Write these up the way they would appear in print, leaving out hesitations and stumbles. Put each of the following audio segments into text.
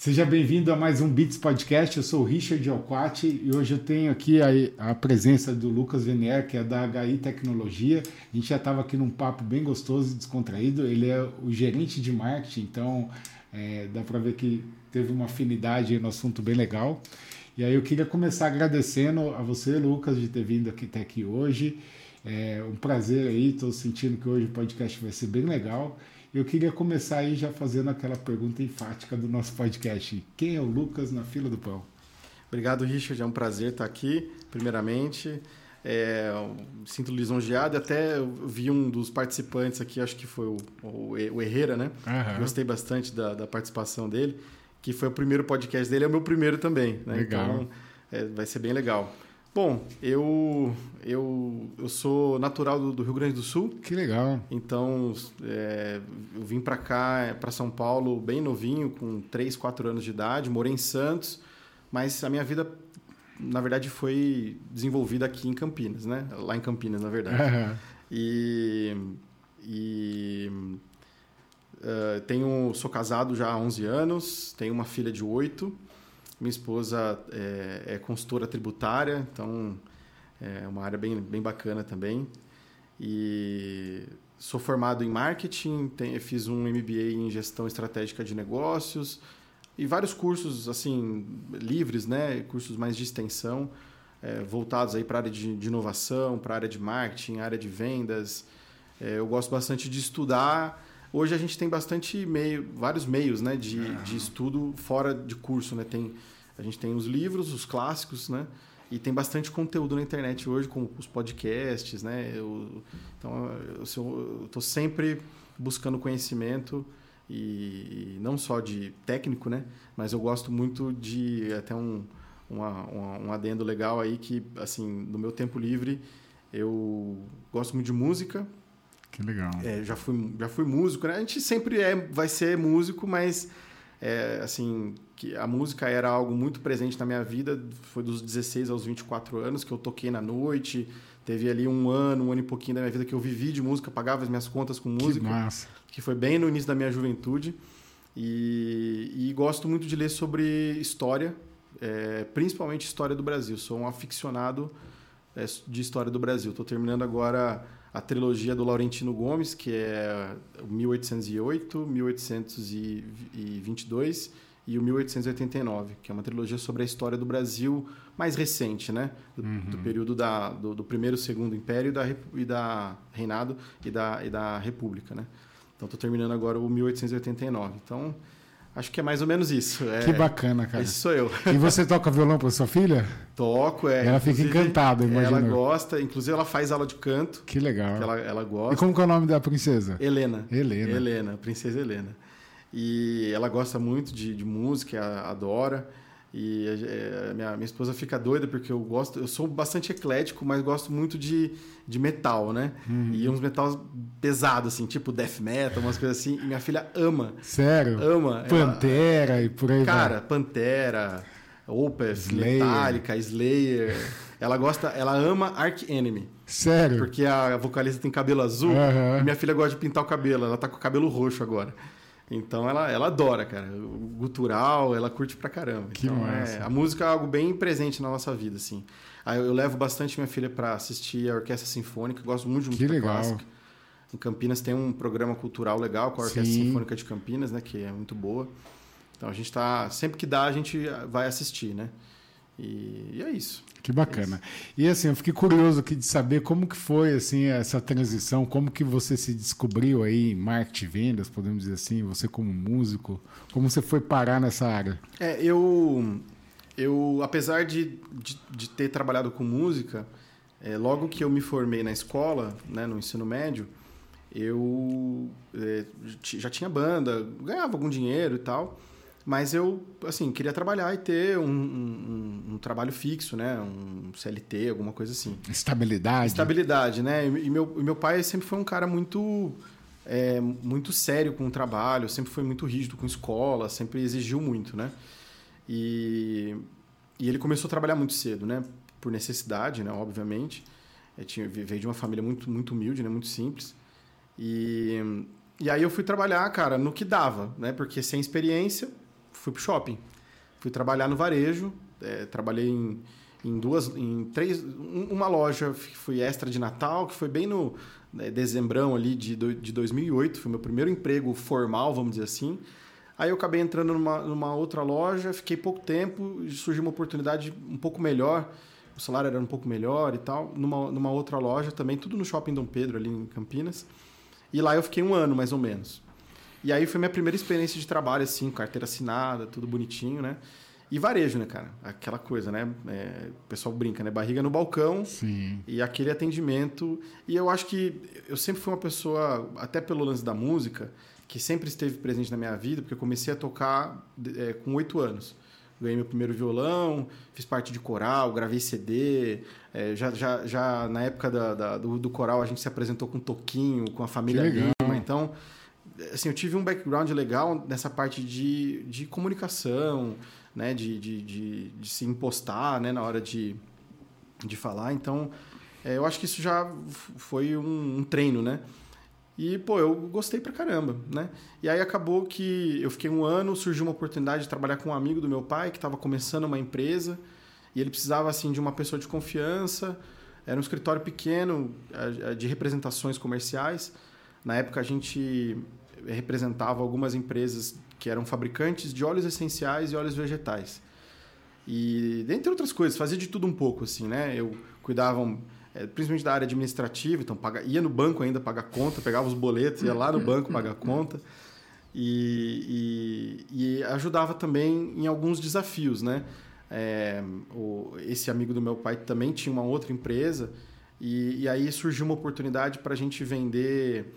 Seja bem-vindo a mais um Beats Podcast. Eu sou o Richard Alquati e hoje eu tenho aqui a presença do Lucas Venier, que é da HI Tecnologia. A gente já estava aqui num papo bem gostoso e descontraído. Ele é o gerente de marketing, então dá para ver que teve uma afinidade no assunto bem legal. E aí eu queria começar agradecendo a você, Lucas, de ter vindo até aqui hoje. É um prazer aí, estou sentindo que hoje o podcast vai ser bem legal. Eu queria começar aí já fazendo aquela pergunta enfática do nosso podcast. Quem é o Lucas na fila do pão? Obrigado, Richard. É um prazer estar aqui, primeiramente. Sinto lisonjeado. Até vi um dos participantes aqui, acho que foi o Herrera, né? Uhum. Gostei bastante da participação dele, que foi o primeiro podcast dele, é o meu primeiro também. Né? Legal. Então, vai ser bem legal. Bom, eu sou natural do Rio Grande do Sul. Que legal. Então, eu vim para cá, para São Paulo, bem novinho, com 3, 4 anos de idade. Morei em Santos, mas a minha vida, na verdade, foi desenvolvida aqui em Campinas, né? Lá em Campinas, na verdade. Uhum. Sou casado já há 11 anos, tenho uma filha de 8. Minha esposa é consultora tributária, então é uma área bem bacana também. E sou formado em marketing, fiz um MBA em gestão estratégica de negócios e vários cursos assim livres, né? Cursos mais de extensão, voltados aí para a área de inovação, para a área de marketing, área de vendas. Eu gosto bastante de estudar. Hoje a gente tem vários meios, né, de estudo fora de curso, né? A gente tem os livros, os clássicos, né? E tem bastante conteúdo na internet hoje, como os podcasts, né? Então, eu estou sempre buscando conhecimento, e não só de técnico, né? Mas eu gosto muito de até um adendo legal aí que, assim, no meu tempo livre, eu gosto muito de música. Que legal. Já fui músico, né? A gente sempre vai ser músico, mas assim, que a música era algo muito presente na minha vida. Foi dos 16 aos 24 anos que eu toquei na noite. Teve ali um ano e pouquinho da minha vida que eu vivi de música, pagava as minhas contas com música. Que massa. Que foi bem no início da minha juventude. E gosto muito de ler sobre história, principalmente história do Brasil. Sou um aficionado de história do Brasil. Estou terminando agora a trilogia do Laurentino Gomes, que é o 1808, 1822 e o 1889, que é uma trilogia sobre a história do Brasil mais recente, né? Do período do Primeiro e Segundo Império e da Reinado e da República, né? Então, estou terminando agora o 1889. Então, acho que é mais ou menos isso. Que bacana, cara. Esse sou eu. E você toca violão para sua filha? Toco, Ela fica encantada, imagina. Ela gosta, inclusive ela faz aula de canto. Que legal. Ela gosta. E como que é o nome da princesa? Helena, princesa Helena. E ela gosta muito de música, adora. E minha esposa fica doida porque eu sou bastante eclético, mas gosto muito de metal, né? E uns metais pesados, assim, tipo death metal, umas coisas assim. E minha filha ama. Sério? Ama. Pantera e por aí vai. Cara, Pantera, Opeth, Metallica, Slayer. Ela ama Arch Enemy. Sério? Porque a vocalista tem cabelo azul e minha filha gosta de pintar o cabelo. Ela tá com o cabelo roxo agora. Então ela adora, cara. O gutural, ela curte pra caramba. Que então, massa. A música é algo bem presente na nossa vida, assim. Aí eu levo bastante minha filha pra assistir a Orquestra Sinfônica. Gosto muito de música clássica. Em Campinas tem um programa cultural legal com a Orquestra Sinfônica de Campinas, né? Que é muito boa. Então a gente sempre que dá, a gente vai assistir, né? E é isso. Que bacana. E assim, eu fiquei curioso aqui de saber como que foi assim, essa transição, como que você se descobriu aí em marketing e vendas, podemos dizer assim, você como músico, como você foi parar nessa área? Eu apesar de ter trabalhado com música, logo que eu me formei na escola, né, no ensino médio, eu já tinha banda, ganhava algum dinheiro e tal. Mas eu, assim, queria trabalhar e ter um trabalho fixo, né? Um CLT, alguma coisa assim. Estabilidade, né? E meu pai sempre foi um cara muito sério com o trabalho, sempre foi muito rígido com escola, sempre exigiu muito, né? E ele começou a trabalhar muito cedo, né? Por necessidade, né? Obviamente. Veio de uma família muito, muito humilde, né? Muito simples. E aí eu fui trabalhar, cara, no que dava, né? Porque sem experiência... fui pro shopping. Fui trabalhar no varejo, trabalhei uma loja que foi extra de Natal, que foi bem no dezembrão ali de 2008, foi meu primeiro emprego formal, vamos dizer assim. Aí eu acabei entrando numa outra loja, fiquei pouco tempo, surgiu uma oportunidade um pouco melhor, o salário era um pouco melhor e tal, numa outra loja também, tudo no Shopping Dom Pedro, ali em Campinas. E lá eu fiquei 1 ano, mais ou menos. E aí foi minha primeira experiência de trabalho, assim, carteira assinada, tudo bonitinho, né? E varejo, né, cara? Aquela coisa, né? O pessoal brinca, né? Barriga no balcão. Sim. E aquele atendimento. E eu acho que eu sempre fui uma pessoa, até pelo lance da música, que sempre esteve presente na minha vida, porque eu comecei a tocar com 8 anos. Ganhei meu primeiro violão, fiz parte de coral, gravei CD. Já na época do coral a gente se apresentou com Toquinho, com a família Lima. Então, assim, eu tive um background legal nessa parte de comunicação, né? de se impostar, né? Na hora de falar. Então, eu acho que isso já foi um treino, né? E, pô, eu gostei pra caramba, né? E aí acabou que eu fiquei 1 ano, surgiu uma oportunidade de trabalhar com um amigo do meu pai, que estava começando uma empresa, e ele precisava, assim, de uma pessoa de confiança. Era um escritório pequeno, de representações comerciais. Na época, a gente representava algumas empresas que eram fabricantes de óleos essenciais e óleos vegetais. E, dentre outras coisas, fazia de tudo um pouco, assim, né? Eu cuidava... principalmente da área administrativa, então ia no banco ainda pagar conta, pegava os boletos, ia lá no banco pagar conta e ajudava também em alguns desafios, né? Esse amigo do meu pai também tinha uma outra empresa e aí surgiu uma oportunidade para a gente vender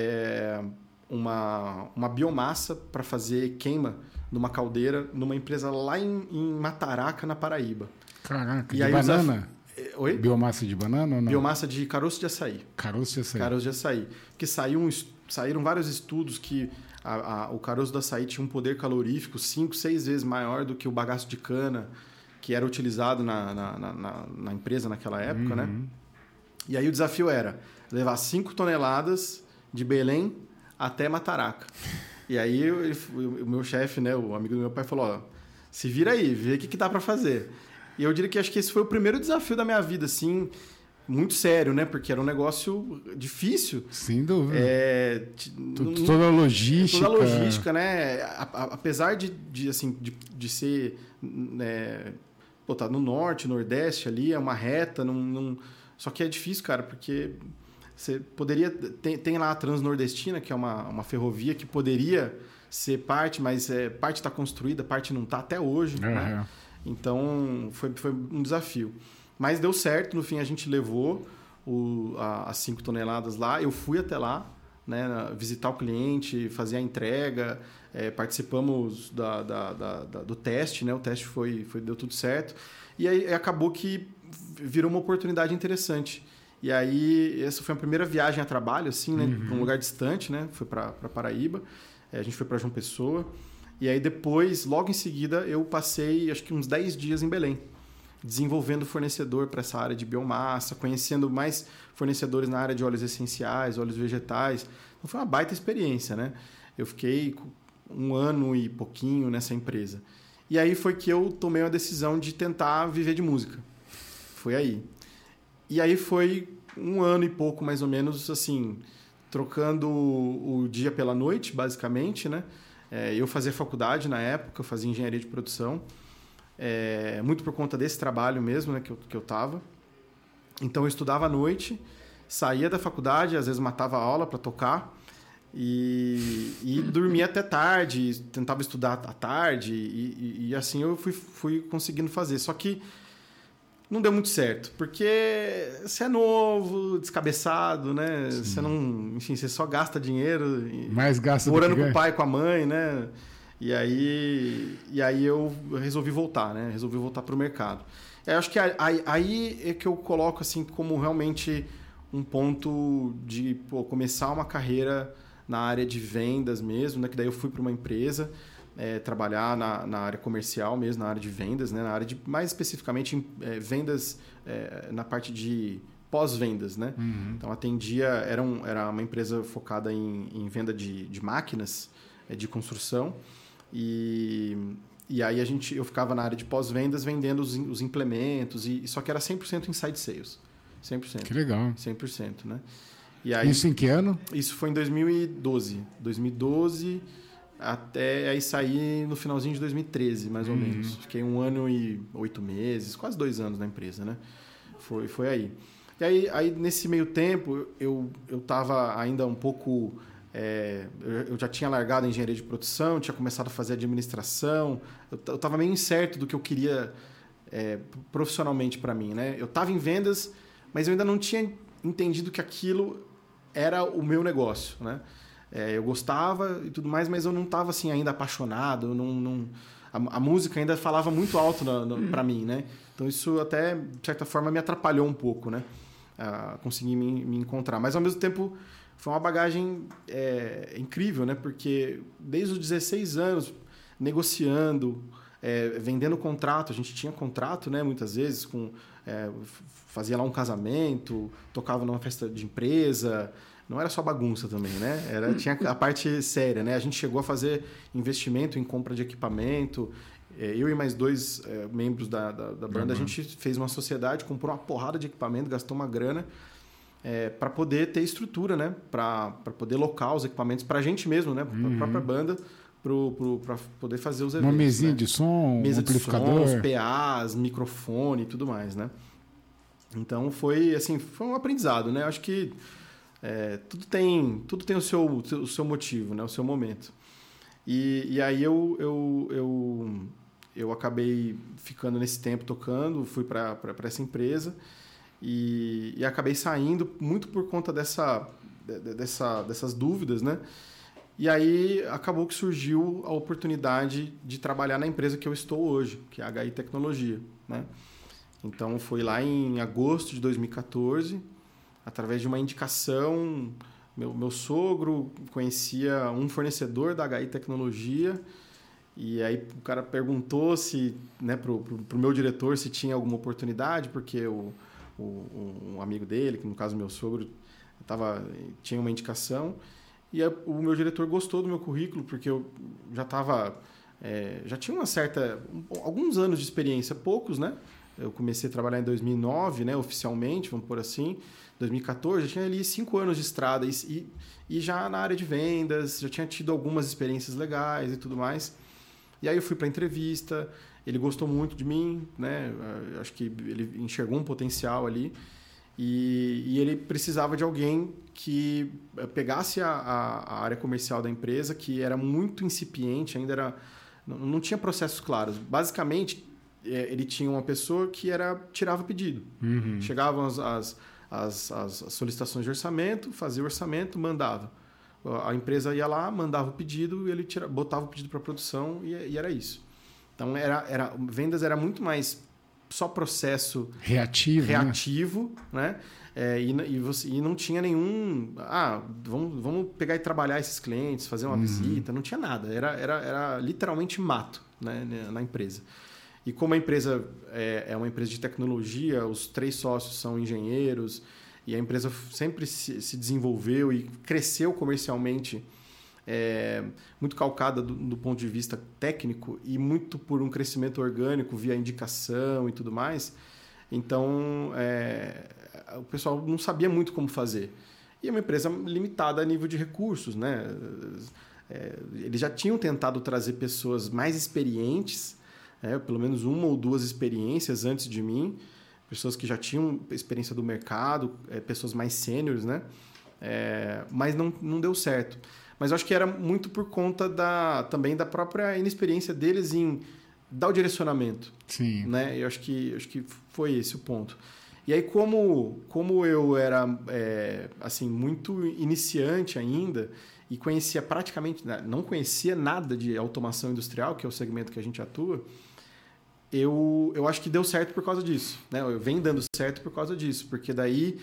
uma biomassa para fazer queima numa caldeira numa empresa lá em Mataraca, na Paraíba. Caraca, e de aí banana? Oi? Biomassa de banana ou não? Biomassa de caroço de açaí. Caroço de açaí. Caroço de açaí. Porque saíram vários estudos que o caroço do açaí tinha um poder calorífico 5, 6 vezes maior do que o bagaço de cana que era utilizado na empresa naquela época, né? E aí o desafio era levar 5 toneladas de Belém até Mataraca. E aí o meu chefe, né, o amigo do meu pai, falou, ó, se vira aí, vê o que dá para fazer. E eu diria que acho que esse foi o primeiro desafio da minha vida, assim, muito sério, né? Porque era um negócio difícil. Sem dúvida. Toda a logística. Toda a logística, né? Apesar de ser... Pô, tá no norte, nordeste ali, é uma reta. Só que é difícil, cara, porque você poderia... Tem lá a Transnordestina, que é uma ferrovia que poderia ser parte, mas parte está construída, parte não está até hoje, né? Então, foi um desafio. Mas deu certo, no fim a gente levou as 5 toneladas lá. Eu fui até lá, né, visitar o cliente, fazer a entrega, participamos do teste, né? O teste deu tudo certo. E aí acabou que virou uma oportunidade interessante. E aí, essa foi a primeira viagem a trabalho, assim, né? Para um lugar distante, né? Foi para Paraíba. A gente foi para João Pessoa. E aí depois, logo em seguida, eu passei acho que uns 10 dias em Belém, desenvolvendo fornecedor para essa área de biomassa, conhecendo mais fornecedores na área de óleos essenciais, óleos vegetais. Então foi uma baita experiência, né? Eu fiquei 1 ano e pouquinho nessa empresa. E aí foi que eu tomei a decisão de tentar viver de música. Foi aí. E aí foi 1 ano e pouco, mais ou menos, assim, trocando o dia pela noite, basicamente, né? Eu fazia faculdade na época, eu fazia engenharia de produção, muito por conta desse trabalho mesmo, né, que eu estava. Então eu estudava à noite, saía da faculdade, às vezes matava a aula para tocar e dormia até tarde, tentava estudar à tarde e assim eu fui conseguindo fazer. Só que não deu muito certo, porque você é novo, descabeçado, né? Sim. Você não... Enfim, você só gasta dinheiro. Mais gasta morando com o pai, com a mãe, né? E aí eu resolvi voltar, né? Resolvi voltar para o mercado. Eu acho que aí é que eu coloco assim como realmente um ponto de começar uma carreira na área de vendas mesmo, né? Que daí eu fui para uma empresa... trabalhar na área comercial mesmo, na área de vendas, né? Na área de, mais especificamente, vendas na parte de pós-vendas, né? Então, atendia... Era uma empresa focada em venda de máquinas de construção E aí eu ficava na área de pós-vendas vendendo os implementos, só que era 100% inside sales. 100%. Que legal. 100%, né? E aí, isso em que ano? Isso foi em 2012. 2012 até aí sair no finalzinho de 2013, mais ou menos. Fiquei 1 ano e 8 meses, quase 2 anos na empresa, né? Foi aí. E aí nesse meio tempo, eu estava ainda um pouco... eu já tinha largado a engenharia de produção, tinha começado a fazer administração. Eu estava meio incerto do que eu queria profissionalmente para mim, né? Eu estava em vendas, mas eu ainda não tinha entendido que aquilo era o meu negócio, né? Eu gostava e tudo mais, mas eu não estava assim, ainda apaixonado. A música ainda falava muito alto para mim, né? Então isso até, de certa forma, me atrapalhou um pouco, né? A conseguir me encontrar. Mas, ao mesmo tempo, foi uma bagagem incrível, né? Porque desde os 16 anos, negociando, vendendo contrato. A gente tinha contrato, né? Muitas vezes, fazia lá um casamento, tocava numa festa de empresa. Não era só bagunça também, né? Tinha a parte séria, né? A gente chegou a fazer investimento em compra de equipamento. Eu e mais 2 membros da banda, a gente fez uma sociedade, comprou uma porrada de equipamento, gastou uma grana para poder ter estrutura, né? Para poder locar os equipamentos para a gente mesmo, né? Para a própria banda, para poder fazer os eventos. Uma mesinha, né? De som, mesa amplificador. De som, PAs, microfone e tudo mais, né? Então foi um aprendizado, né? Acho que tudo tem o seu motivo, né? O seu momento. E aí eu acabei ficando nesse tempo tocando, fui para essa empresa e acabei saindo muito por conta dessas dúvidas, né? E aí acabou que surgiu a oportunidade de trabalhar na empresa que eu estou hoje, que é a HI Tecnologia, né? Então foi lá em agosto de 2014, através de uma indicação. Meu sogro conhecia um fornecedor da HI Tecnologia e aí o cara perguntou pro meu diretor se tinha alguma oportunidade, porque um amigo dele, que no caso meu sogro, tinha uma indicação. E o meu diretor gostou do meu currículo, porque eu já tinha alguns anos de experiência, poucos, né? Eu comecei a trabalhar em 2009, né, oficialmente, vamos por assim. 2014, já tinha ali 5 anos de estrada e já na área de vendas, já tinha tido algumas experiências legais e tudo mais. E aí eu fui para a entrevista, ele gostou muito de mim, né? Acho que ele enxergou um potencial ali e ele precisava de alguém que pegasse a área comercial da empresa, que era muito incipiente, ainda não tinha processos claros. Basicamente, ele tinha uma pessoa que tirava pedido. Chegavam as solicitações de orçamento, fazia o orçamento, mandava. A empresa ia lá, mandava o pedido, ele botava o pedido para produção e era isso. Então, vendas era muito mais só processo reativo, né? E não tinha nenhum... vamos pegar e trabalhar esses clientes, fazer uma visita. Não tinha nada. Era literalmente mato, né, na empresa. E como a empresa é uma empresa de tecnologia, os 3 sócios são engenheiros e a empresa sempre se desenvolveu e cresceu comercialmente, muito calcada do ponto de vista técnico e muito por um crescimento orgânico via indicação e tudo mais. Então, o pessoal não sabia muito como fazer. E é uma empresa limitada a nível de recursos, né? Eles já tinham tentado trazer pessoas mais experientes, pelo menos 1 ou 2 experiências antes de mim, pessoas que já tinham experiência do mercado, pessoas mais sêniores, né? Mas não deu certo. Mas eu acho que era muito por conta também da própria inexperiência deles em dar o direcionamento. Sim. Né? Eu acho que foi esse o ponto. E aí, como eu era muito iniciante ainda e conhecia não conhecia nada de automação industrial, que é o segmento que a gente atua, eu acho que deu certo por causa disso, né? Eu venho dando certo por causa disso, porque daí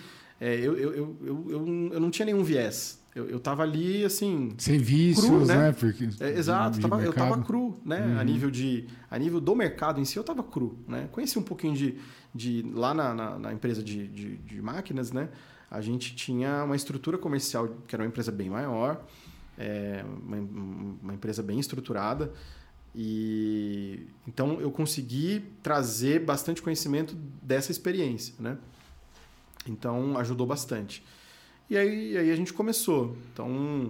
eu não tinha nenhum viés. Eu estava ali, assim... Sem vícios, cru, né? Porque, exato, eu estava cru, né? A nível do mercado em si, eu estava cru, né? Conheci um pouquinho lá na empresa de máquinas, né? A gente tinha uma estrutura comercial que era uma empresa bem maior, uma empresa bem estruturada. E então eu consegui trazer bastante conhecimento dessa experiência, né? Então ajudou bastante. E aí a gente começou. Então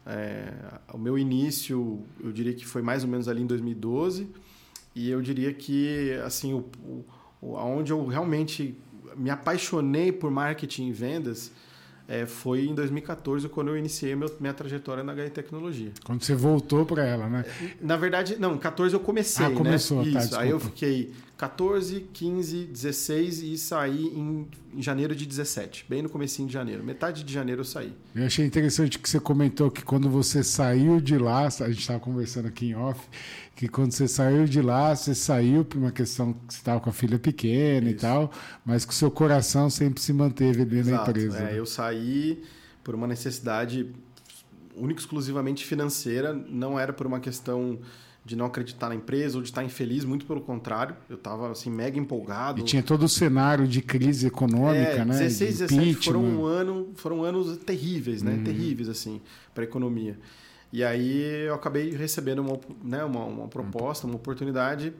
o meu início, eu diria que foi mais ou menos ali em 2012, e eu diria que assim onde eu realmente me apaixonei por marketing e vendas foi em 2014, quando eu iniciei minha trajetória na HI Tecnologia. Quando você voltou para ela, né? Na verdade, não, em 14 eu comecei, né? Começou, tá, isso. desculpa. Aí eu fiquei 14, 15, 16 e saí em janeiro de 17, bem no comecinho de janeiro. Metade de janeiro eu saí. Eu achei interessante que você comentou que quando você saiu de lá, a gente estava conversando aqui em off, que quando você saiu de lá, você saiu por uma questão que você estava com a filha pequena. Isso. E tal, mas que o seu coração sempre se manteve ali na empresa. Eu saí por uma necessidade única e exclusivamente financeira, não era por uma questão de não acreditar na empresa ou de estar infeliz, muito pelo contrário, eu estava assim, mega empolgado. E tinha todo o cenário de crise econômica, né? 16, 17 foram anos terríveis, né? Terríveis, assim, para a economia. E aí eu acabei recebendo uma proposta, uma oportunidade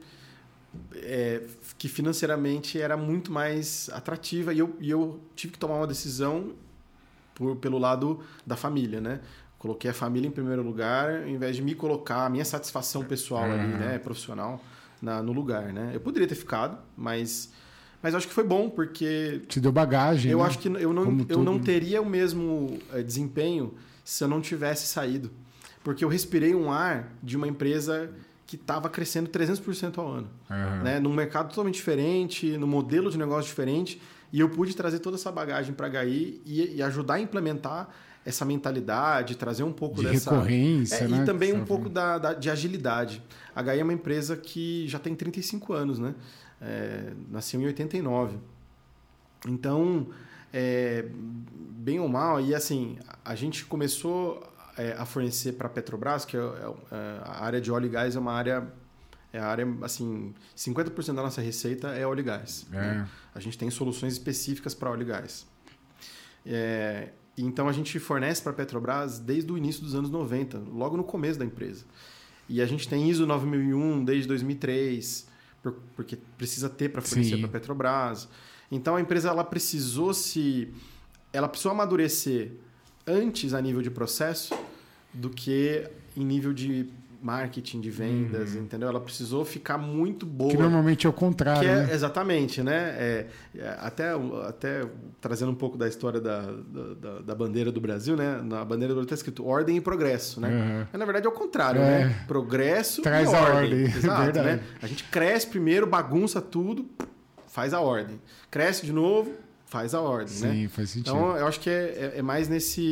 que financeiramente era muito mais atrativa, e eu tive que tomar uma decisão pelo lado da família, né? Coloquei a família em primeiro lugar, ao invés de me colocar a minha satisfação pessoal ali, né, profissional, no lugar, né? Eu poderia ter ficado, mas acho que foi bom, porque... Te deu bagagem, eu né? acho que eu não teria o mesmo desempenho se eu não tivesse saído. Porque eu respirei um ar de uma empresa que estava crescendo 300% ao ano. Né? Num mercado totalmente diferente, num modelo de negócio diferente, e eu pude trazer toda essa bagagem para a HI e ajudar a implementar essa mentalidade, trazer um pouco dessa... recorrência, né? E também um pouco de agilidade. A HI é uma empresa que já tem 35 anos, né? Nasceu em 89. Então, bem ou mal, e assim, a gente começou a fornecer para a Petrobras, que a área de óleo e gás é uma área... assim, 50% da nossa receita é óleo e gás. Né? A gente tem soluções específicas para óleo e gás. Então, a gente fornece para a Petrobras desde o início dos anos 90, logo no começo da empresa. E a gente tem ISO 9001 desde 2003, porque precisa ter para fornecer para a Petrobras. Então, a empresa ela precisou amadurecer antes a nível de processo do que em nível de marketing, de vendas, entendeu? Ela precisou ficar muito boa. Que normalmente é o contrário, né? Exatamente, né? Até trazendo um pouco da história da bandeira do Brasil, né? Na bandeira do Brasil está escrito ordem e progresso, né? Mas, na verdade, é o contrário, né? Progresso traz e ordem. Exato, verdade. Né? A gente cresce primeiro, bagunça tudo, faz a ordem. Cresce de novo, faz a ordem, né? Sim, faz sentido. Então, eu acho que é mais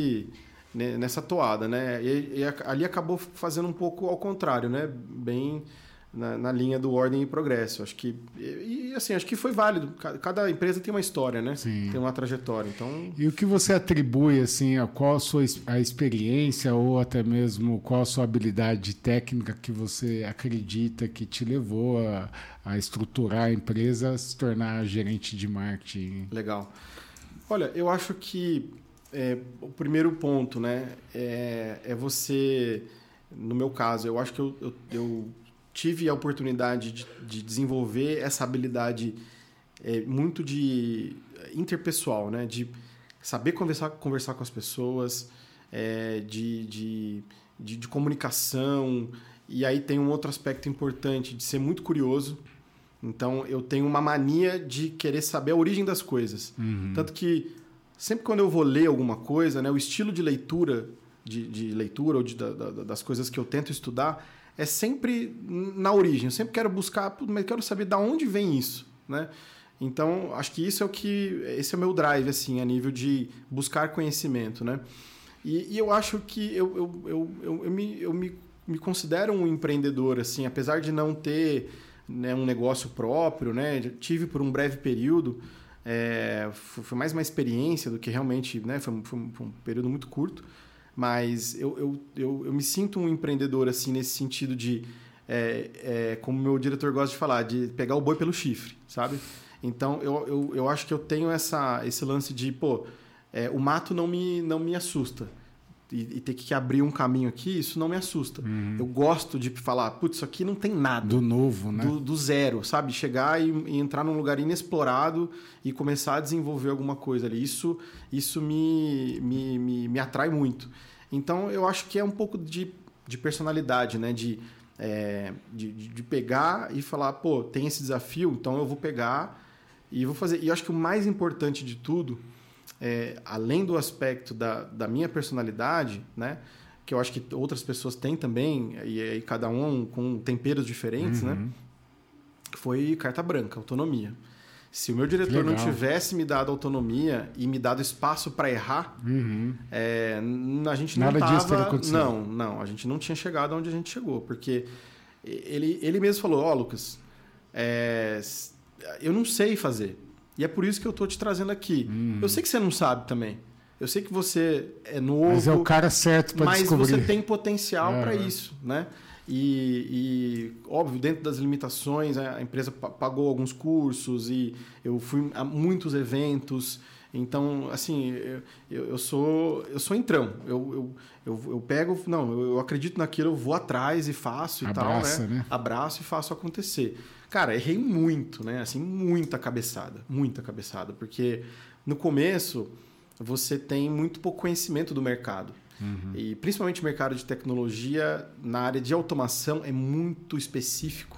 nessa toada, né? E ali acabou fazendo um pouco ao contrário, né? Bem na linha do ordem e progresso. Acho que acho que foi válido. Cada empresa tem uma história, né? Sim. Tem uma trajetória. Então... E o que você atribui, assim, qual a experiência ou até mesmo qual a sua habilidade técnica que você acredita que te levou a estruturar a empresa, a se tornar gerente de marketing? Legal. Olha, eu acho que o primeiro ponto, né, é você, no meu caso, eu acho que eu tive a oportunidade de desenvolver essa habilidade muito de interpessoal, né, de saber conversar com as pessoas, de comunicação, e aí tem um outro aspecto importante de ser muito curioso. Então, eu tenho uma mania de querer saber a origem das coisas. Tanto que sempre quando eu vou ler alguma coisa, né, o estilo de leitura, de leitura ou das coisas que eu tento estudar, é sempre na origem. Eu sempre quero buscar, mas quero saber de onde vem isso, né? Então, acho que esse é o meu drive, assim, a nível de buscar conhecimento, né? E eu acho que eu me considero um empreendedor, assim, apesar de não ter, né, um negócio próprio, né? Tive por um breve período. Foi mais uma experiência do que realmente, né? Foi um período muito curto, mas eu me sinto um empreendedor assim, nesse sentido de, como meu diretor gosta de falar, de pegar o boi pelo chifre, sabe? Então eu acho que eu tenho esse lance de, o mato não me assusta. e ter que abrir um caminho aqui, isso não me assusta. Eu gosto de falar, putz, isso aqui não tem nada. Do novo, né? Do zero, sabe? Chegar e entrar num lugar inexplorado e começar a desenvolver alguma coisa ali. Isso me atrai muito. Então, eu acho que é um pouco de personalidade, né? De pegar e falar, pô, tem esse desafio, então eu vou pegar e vou fazer. E eu acho que o mais importante de tudo, além do aspecto da minha personalidade, né? Que eu acho que outras pessoas têm também, e aí cada um com temperos diferentes, né? Foi carta branca, autonomia. Se o meu diretor não tivesse me dado autonomia e me dado espaço para errar, a gente não estava... Não, a gente não tinha chegado onde a gente chegou, porque ele mesmo falou, Lucas, eu não sei fazer, e é por isso que eu estou te trazendo aqui. Eu sei que você não sabe também, eu sei que você é novo... Mas é o cara certo para descobrir. Mas você tem potencial para isso, né? E, óbvio, dentro das limitações, a empresa pagou alguns cursos e eu fui a muitos eventos. Então, assim, eu sou entrão. Eu pego... Não, eu acredito naquilo, eu vou atrás e faço e tal, né? Abraço e faço acontecer. Cara, errei muito, né? Assim, muita cabeçada. Porque no começo você tem muito pouco conhecimento do mercado. E principalmente o mercado de tecnologia, na área de automação, é muito específico.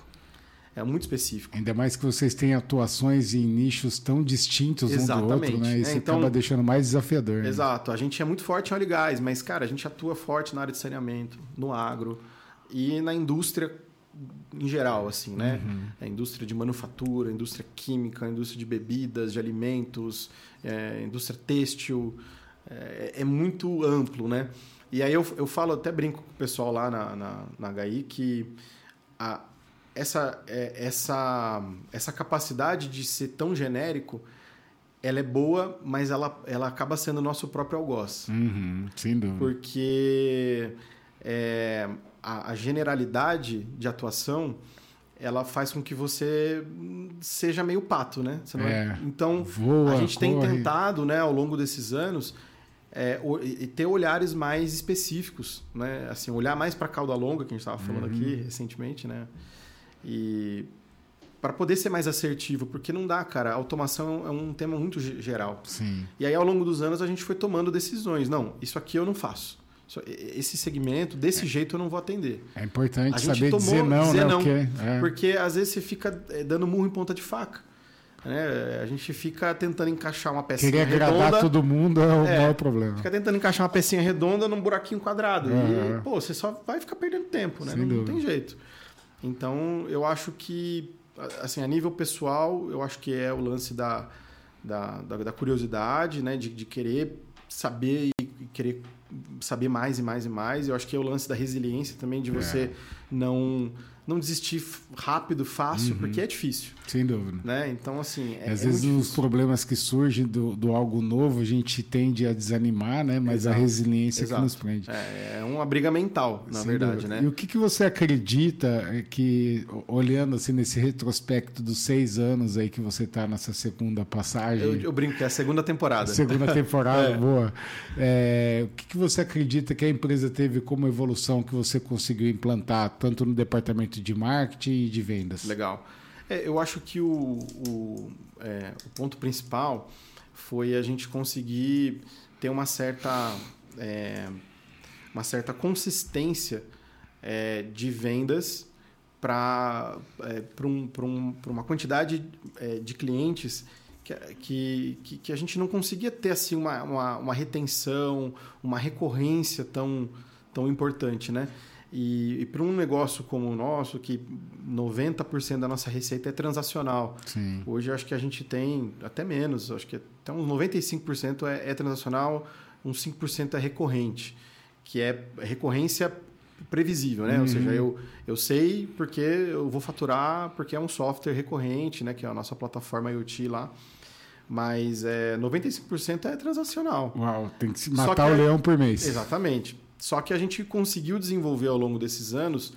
Ainda mais que vocês têm atuações em nichos tão distintos um do outro, né? Isso então, acaba deixando mais desafiador. Exato. Né? A gente é muito forte em óleo e gás, mas, cara, a gente atua forte na área de saneamento, no agro e na indústria em geral, assim, né? A indústria de manufatura, a indústria química, a indústria de bebidas, de alimentos, a indústria têxtil... É muito amplo, né? E aí eu falo, até brinco com o pessoal lá na HI que essa capacidade de ser tão genérico, ela é boa, mas ela acaba sendo o nosso próprio algoz. Sem dúvida. Porque a generalidade de atuação, ela faz com que você seja meio pato, né? Você não Então, a gente tem tentado, né, ao longo desses anos... ter olhares mais específicos, né? Assim, olhar mais para a cauda longa, que a gente estava falando aqui recentemente, né? E para poder ser mais assertivo, porque não dá, cara. A automação é um tema muito geral. Sim. E aí, ao longo dos anos, a gente foi tomando decisões. Não, isso aqui eu não faço. Esse segmento, desse jeito, eu não vou atender. É importante saber dizer não, né? Porque às vezes você fica dando murro em ponta de faca. A gente fica tentando encaixar uma pecinha redonda. Querer agradar todo mundo é o maior problema. Fica tentando encaixar uma pecinha redonda num buraquinho quadrado. E, você só vai ficar perdendo tempo, né? Não tem jeito. Então, eu acho que, assim, a nível pessoal, eu acho que é o lance da curiosidade, né? De querer saber e querer saber mais e mais e mais. Eu acho que é o lance da resiliência também, de você não desistir rápido, fácil, porque é difícil. Sem dúvida. Né? Então, assim, às vezes os problemas que surgem do algo novo, a gente tende a desanimar, né? Mas a resiliência que nos prende. É uma briga mental, na verdade, né? E o que você acredita que, olhando assim nesse retrospecto dos 6 anos aí que você está nessa segunda passagem... Eu brinco que é a segunda temporada. Segunda temporada, boa. O que você acredita que a empresa teve como evolução que você conseguiu implantar, tanto no departamento de marketing e de vendas? Legal. Eu acho que o ponto principal foi a gente conseguir ter uma certa consistência de vendas para uma quantidade de clientes que a gente não conseguia ter assim, uma retenção, uma recorrência tão importante, né? E para um negócio como o nosso, que 90% da nossa receita é transacional. Sim. Hoje eu acho que a gente tem até menos, acho que até uns 95% é transacional, uns 5% é recorrente, que é recorrência previsível, né? Ou seja, eu sei porque eu vou faturar, porque é um software recorrente, né? Que é a nossa plataforma IoT lá. Mas 95% é transacional. Uau, tem que matar o leão por mês. Exatamente. Só que a gente conseguiu desenvolver ao longo desses anos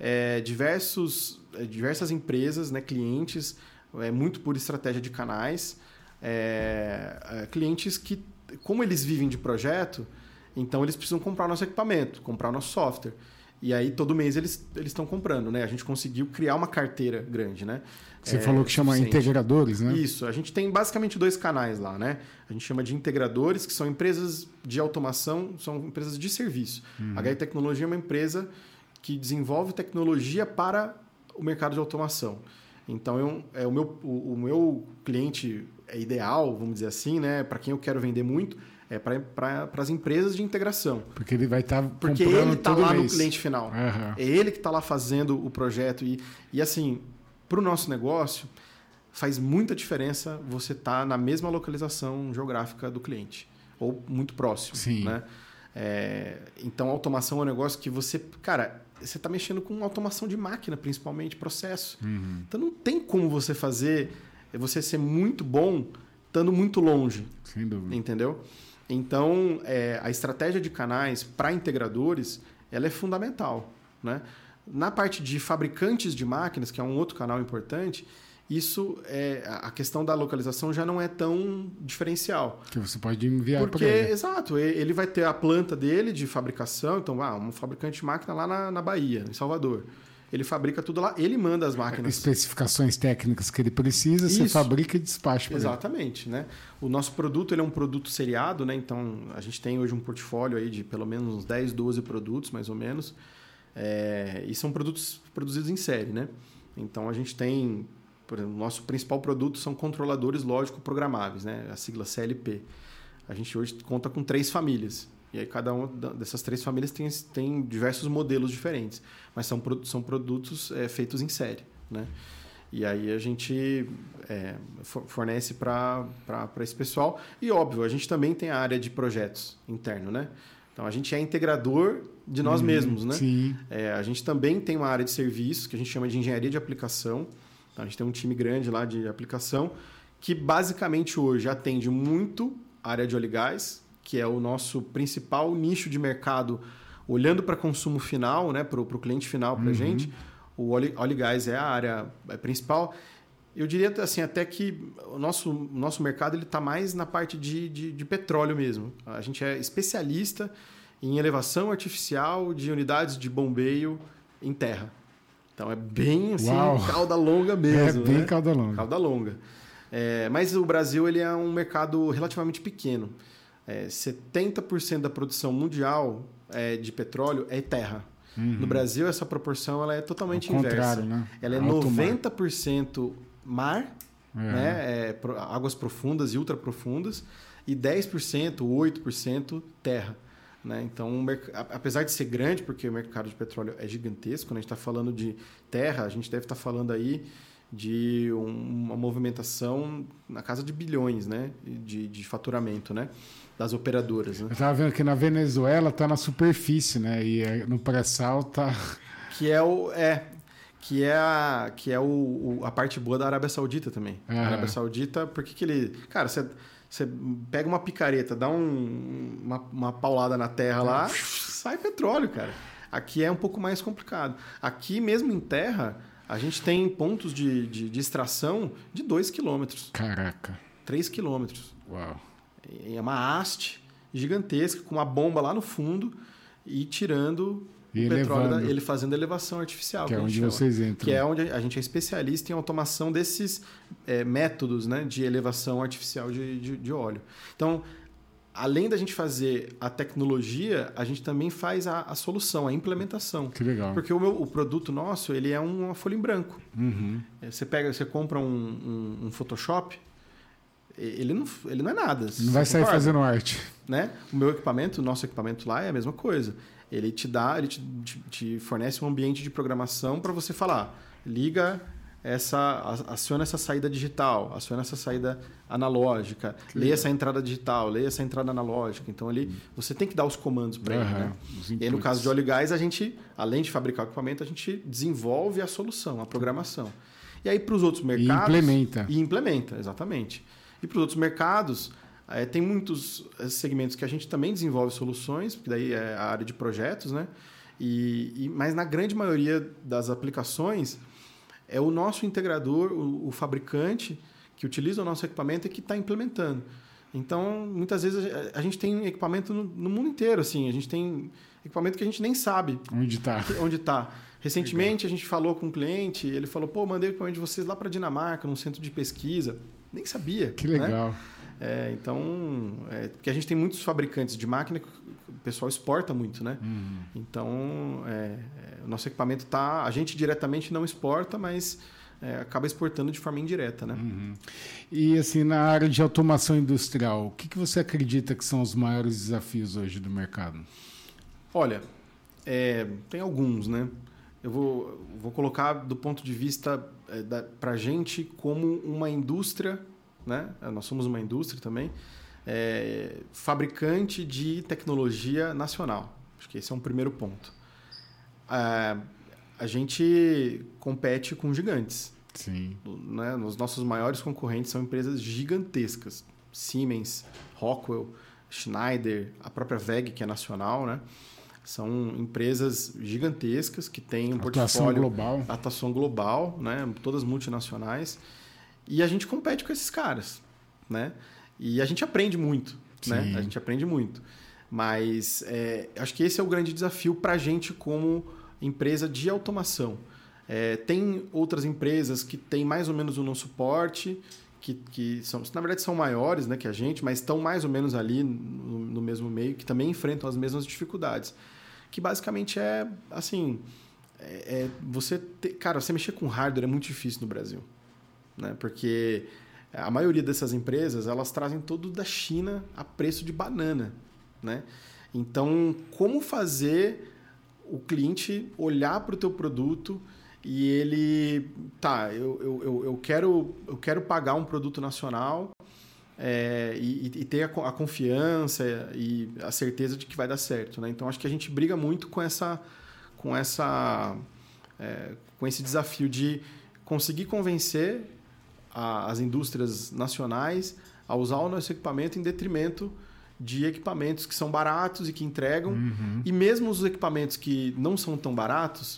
diversas empresas, né, clientes, muito por estratégia de canais, clientes que, como eles vivem de projeto, Então, eles precisam comprar o nosso equipamento, comprar o nosso software. E aí, todo mês, eles estão comprando, né? A gente conseguiu criar uma carteira grande, né? Você falou que chama integradores, né? Isso. A gente tem basicamente 2 canais lá, né? A gente chama de integradores, que são empresas de automação, são empresas de serviço. A HI Tecnologia é uma empresa que desenvolve tecnologia para o mercado de automação. Então, o meu cliente ideal, vamos dizer assim, né? Para quem eu quero vender muito, é para as empresas de integração. Porque ele vai estar comprando Porque ele está lá mês. no cliente final. É ele que está lá fazendo o projeto. E assim, para o nosso negócio, faz muita diferença você estar na mesma localização geográfica do cliente. Ou muito próximo. Sim. Né? Então, a automação é um negócio que você... Cara, você está mexendo com automação de máquina, principalmente, processo. Então, não tem como você você ser muito bom estando muito longe. Sem dúvida. Entendeu? Então, a estratégia de canais para integradores, ela é fundamental, né? Na parte de fabricantes de máquinas, que é um outro canal importante, a questão da localização já não é tão diferencial. Que você pode enviar para ele. Exato, ele vai ter a planta dele de fabricação, então, um fabricante de máquina lá na Bahia, em Salvador. Ele fabrica tudo lá, ele manda as máquinas. Especificações técnicas que ele precisa, você fabrica e despacha para ele. Exatamente, né? O nosso produto ele é um produto seriado, né? Então, a gente tem hoje um portfólio aí de pelo menos uns 10, 12 produtos, mais ou menos. E são produtos produzidos em série, né? Então, a gente tem... Por exemplo, o nosso principal produto são controladores lógico-programáveis, né? A sigla CLP. A gente hoje conta com 3 famílias. E aí cada uma dessas 3 famílias tem diversos modelos diferentes. Mas são produtos feitos em série, né? E aí a gente fornece para esse pessoal. E, óbvio, a gente também tem a área de projetos interno, né? Então, a gente é integrador de nós mesmos, né? Sim. A gente também tem uma área de serviços, que a gente chama de engenharia de aplicação. Então, a gente tem um time grande lá de aplicação, que basicamente hoje atende muito a área de óleo e gás, que é o nosso principal nicho de mercado, olhando para consumo final, né, para o cliente final, para a gente. O óleo e gás é a área principal. Eu diria assim, até que o nosso mercado está mais na parte de petróleo mesmo. A gente é especialista em elevação artificial de unidades de bombeio em terra. Então, é bem assim, cauda longa mesmo. É bem, né? cauda longa. Cauda longa. Mas o Brasil ele é um mercado relativamente pequeno. 70% da produção mundial de petróleo é terra. No Brasil, essa proporção ela é totalmente inversa. Né? Ela é 90% mar, né? Águas profundas e ultraprofundas, e 10%, 8% terra. Né? Então, apesar de ser grande, porque o mercado de petróleo é gigantesco, quando a gente está falando de terra, a gente deve estar falando aí de uma movimentação na casa de bilhões, né? de faturamento, né? Das operadoras. Né? Eu estava vendo que na Venezuela está na superfície, né? E no pré-sal está... Que é a parte boa da Arábia Saudita também. A Arábia Saudita, por que ele... Cara, você pega uma picareta, dá uma paulada na terra lá, sai petróleo, cara. Aqui é um pouco mais complicado. Aqui, mesmo em terra, a gente tem pontos de extração de 2 quilômetros. Caraca. 3 quilômetros. Uau. É uma haste gigantesca, com uma bomba lá no fundo e tirando o petróleo, ele fazendo elevação artificial. Que é onde vocês entram. Que é onde a gente é especialista em automação desses métodos, né, de elevação artificial de óleo. Então, além da gente fazer a tecnologia, a gente também faz a solução, a implementação. Que legal. Porque o produto nosso ele é uma folha em branco. Você compra um Photoshop, ele não é nada. Não vai sair fazendo arte. Né? O nosso equipamento lá é a mesma coisa. Ele te fornece um ambiente de programação para você falar, aciona essa saída digital, aciona essa saída analógica, leia essa entrada digital, leia essa entrada analógica. Então, você tem que dar os comandos para ele. Né? E aí, no caso de óleo e gás, a gente, além de fabricar o equipamento, a gente desenvolve a solução, a programação. E aí, para os outros mercados... E implementa, exatamente. E para os outros mercados, tem muitos segmentos que a gente também desenvolve soluções, porque daí é a área de projetos, né? Mas na grande maioria das aplicações, é o nosso integrador, o fabricante, que utiliza o nosso equipamento e que está implementando. Então, muitas vezes a gente tem equipamento no mundo inteiro, assim. A gente tem equipamento que a gente nem sabe onde está. Recentemente, a gente falou com um cliente, ele falou, pô, mandei o equipamento de vocês lá para Dinamarca, num centro de pesquisa. Nem sabia. Que legal. Né? Então, porque a gente tem muitos fabricantes de máquina que o pessoal exporta muito, né? Então, o nosso equipamento a gente diretamente não exporta, mas acaba exportando de forma indireta, né? E assim, na área de automação industrial, o que você acredita que são os maiores desafios hoje do mercado? Olha, tem alguns, né? Eu vou colocar do ponto de vista para a gente como uma indústria, né? Nós somos uma indústria também, fabricante de tecnologia nacional. Acho que esse é um primeiro ponto. A gente compete com gigantes. Sim. Né? Os nossos maiores concorrentes são empresas gigantescas. Siemens, Rockwell, Schneider, a própria WEG, que é nacional, né? São empresas gigantescas que têm um portfólio... Atuação global, né? Todas multinacionais. E a gente compete com esses caras, né? E a gente aprende muito, né? A gente aprende muito. Mas acho que esse é o grande desafio para a gente como empresa de automação. Tem outras empresas que têm mais ou menos o nosso porte, que na verdade são maiores, né, que a gente, mas estão mais ou menos ali no mesmo meio, que também enfrentam as mesmas dificuldades. Que basicamente você mexer com hardware é muito difícil no Brasil, né? Porque a maioria dessas empresas, elas trazem tudo da China a preço de banana, né? Então, como fazer o cliente olhar para o teu produto e ele... eu quero pagar um produto nacional e ter a confiança e a certeza de que vai dar certo, né? Então, acho que a gente briga muito com esse desafio de conseguir convencer as indústrias nacionais a usar o nosso equipamento em detrimento de equipamentos que são baratos e que entregam. E mesmo os equipamentos que não são tão baratos,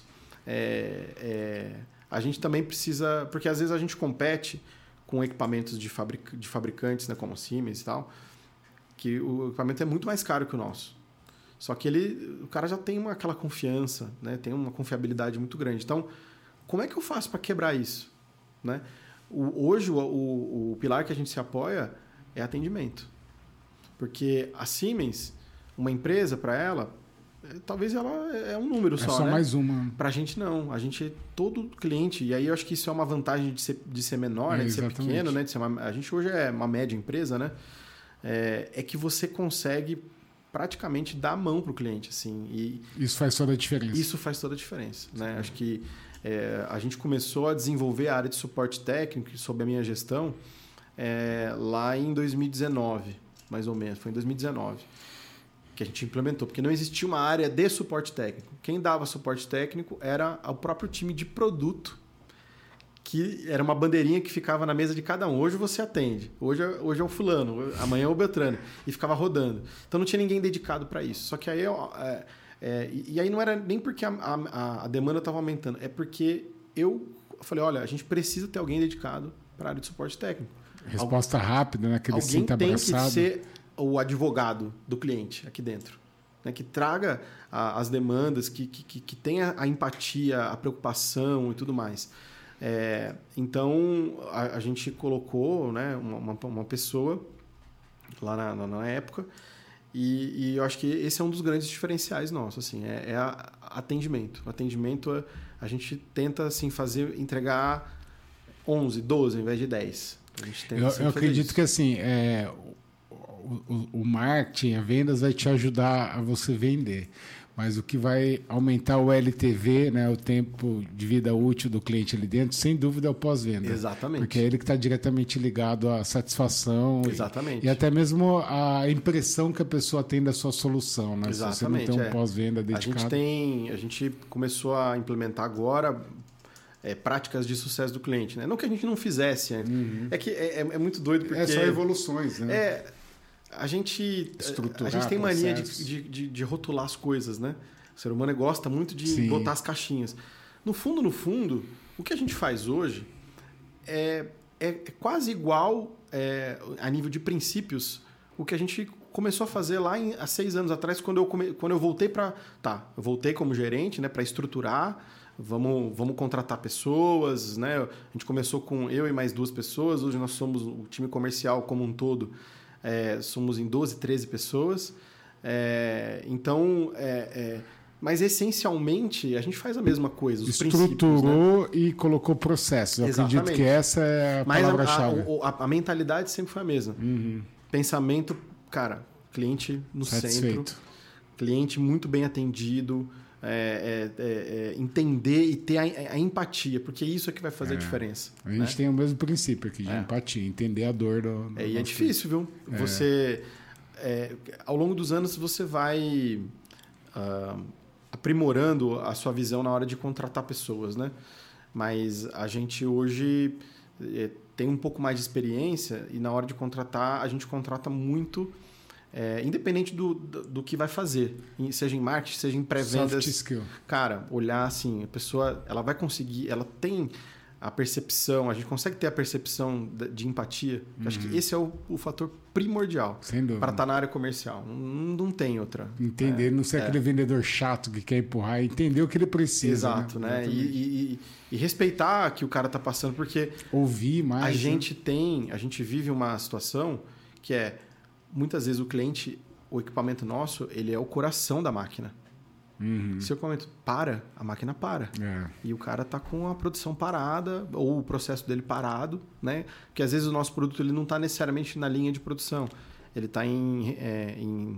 a gente também precisa... Porque às vezes a gente compete com equipamentos de fabricantes, né, como Siemens e tal, que o equipamento é muito mais caro que o nosso. Só que o cara já tem aquela confiança, né, tem uma confiabilidade muito grande. Então, como é que eu faço para quebrar isso? Né? Hoje, o pilar que a gente se apoia é atendimento. Porque a Siemens, uma empresa para ela, talvez ela é um número só, né? Mais uma. Para a gente não. A gente, todo cliente, e aí eu acho que isso é uma vantagem de ser menor, né? De ser pequeno, né? A gente hoje é uma média empresa, né? É que você consegue praticamente dar a mão para o cliente, assim. E isso faz toda a diferença. Isso faz toda a diferença, né? Acho que a gente começou a desenvolver a área de suporte técnico sob a minha gestão lá em 2019, mais ou menos. Foi em 2019 que a gente implementou, porque não existia uma área de suporte técnico. Quem dava suporte técnico era o próprio time de produto, que era uma bandeirinha que ficava na mesa de cada um. Hoje você atende, hoje é o fulano, amanhã é o Beltrano, e ficava rodando. Então não tinha ninguém dedicado para isso. Só que aí e aí não era nem porque a demanda estava aumentando, é porque eu falei, olha, a gente precisa ter alguém dedicado para a área de suporte técnico. Resposta rápida, né? Aquele alguém tem que ser o advogado do cliente aqui dentro, né? Que traga as demandas, que tenha a empatia, a preocupação e tudo mais. Então, a gente colocou, né, uma pessoa lá na época e eu acho que esse é um dos grandes diferenciais nossos, assim, atendimento. O atendimento, a gente tenta assim, entregar 11, 12 ao invés de 10. A gente tenta eu acredito que assim, o marketing, a vendas vai te ajudar a você vender. Mas o que vai aumentar o LTV, né, o tempo de vida útil do cliente ali dentro, sem dúvida é o pós-venda. Exatamente. Porque é ele que está diretamente ligado à satisfação. Exatamente. E até mesmo a impressão que a pessoa tem da sua solução. Né? Exatamente. Se você não tem um pós-venda dedicado. A gente começou a implementar agora práticas de sucesso do cliente. Né? Não que a gente não fizesse. É que é muito doido porque... É só evoluções, né? A gente tem mania de rotular as coisas, né? O ser humano gosta muito de botar as caixinhas. No fundo, o que a gente faz hoje é quase igual a nível de princípios o que a gente começou a fazer lá há 6 anos atrás, quando eu voltei para... eu voltei como gerente, né, para estruturar, vamos contratar pessoas, né? A gente começou com eu e mais 2 pessoas, hoje nós somos o time comercial como um todo, somos em 12, 13 pessoas. Mas essencialmente a gente faz a mesma coisa. Os estruturou, né? E colocou processos. Eu Exatamente. Acredito que essa é a palavra-chave. A mentalidade sempre foi a mesma. Pensamento, cara, cliente no centro, cliente muito bem atendido, entender e ter a empatia, porque isso é que vai fazer a diferença. A gente tem o mesmo princípio aqui de empatia, entender a dor do e é difícil, viu? Você, ao longo dos anos, você vai aprimorando a sua visão na hora de contratar pessoas, né? Mas a gente hoje tem um pouco mais de experiência e na hora de contratar, a gente contrata muito, independente do que vai fazer, seja em marketing, seja em pré-vendas. Soft skill. Cara, olhar assim, a pessoa ela vai conseguir, ela tem a percepção, a gente consegue ter a percepção de empatia. Acho que esse é o fator primordial para estar na área comercial. Não tem outra. Entender, não ser aquele vendedor chato que quer empurrar, entender o que ele precisa. Exato, né? E respeitar que o cara está passando, porque ouvir mais. A gente vive uma situação que muitas vezes o equipamento nosso, ele é o coração da máquina. Se o equipamento a máquina para. E o cara está com a produção parada, ou o processo dele parado, né? Porque às vezes o nosso produto ele não está necessariamente na linha de produção. Ele está em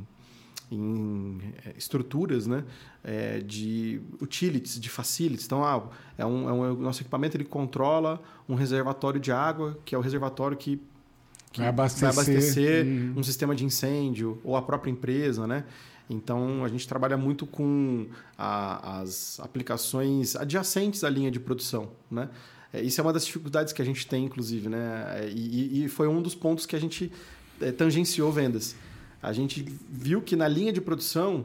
estruturas, né? De utilities, de facilities. Então, o nosso equipamento ele controla um reservatório de água, que é o reservatório que vai abastecer um sistema de incêndio, ou a própria empresa, né? Então, a gente trabalha muito com as aplicações adjacentes à linha de produção, né? Isso é uma das dificuldades que a gente tem, inclusive, né? E foi um dos pontos que a gente tangenciou vendas. A gente viu que na linha de produção,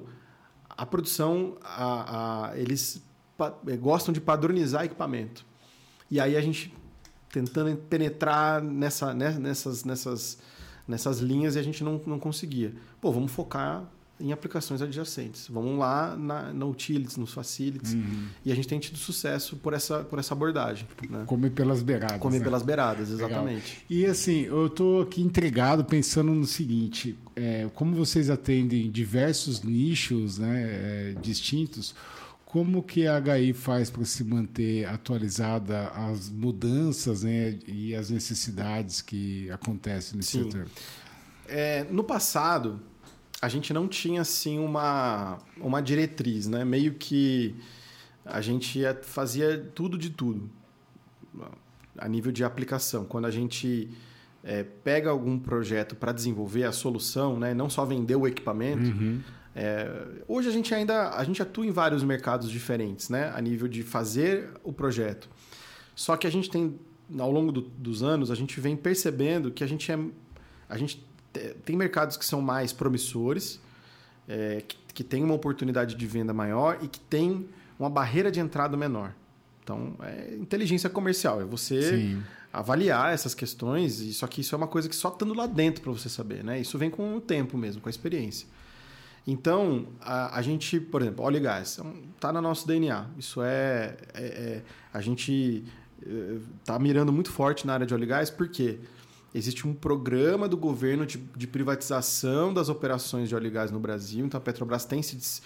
eles gostam de padronizar equipamento. E aí a gente tentando penetrar nessas linhas e a gente não conseguia. Vamos focar em aplicações adjacentes. Vamos lá na utilities, nos facilities. E a gente tem tido sucesso por essa abordagem. Né? Comer pelas beiradas. Comer pelas beiradas, exatamente. Legal. E assim, eu estou aqui intrigado pensando no seguinte, como vocês atendem diversos nichos, né, distintos, como que a HI faz para se manter atualizada às mudanças, né, e às necessidades que acontecem nesse setor? No passado, a gente não tinha assim uma diretriz, né? Meio que a gente fazia tudo de tudo a nível de aplicação. Quando a gente pega algum projeto para desenvolver a solução, né? Não só vender o equipamento. Hoje a gente atua em vários mercados diferentes, né? A nível de fazer o projeto. Só que a gente tem, ao longo dos anos, a gente vem percebendo que a gente tem mercados que são mais promissores, que tem uma oportunidade de venda maior e que tem uma barreira de entrada menor. Então, inteligência comercial. É você avaliar essas questões, só que isso é uma coisa que só estando lá dentro para você saber. Né? Isso vem com o tempo mesmo, com a experiência. Então, a gente, por exemplo, óleo e gás, está no nosso DNA. Isso a gente está mirando muito forte na área de óleo e gás, porque existe um programa do governo de privatização das operações de óleo e gás no Brasil. Então, a Petrobras vem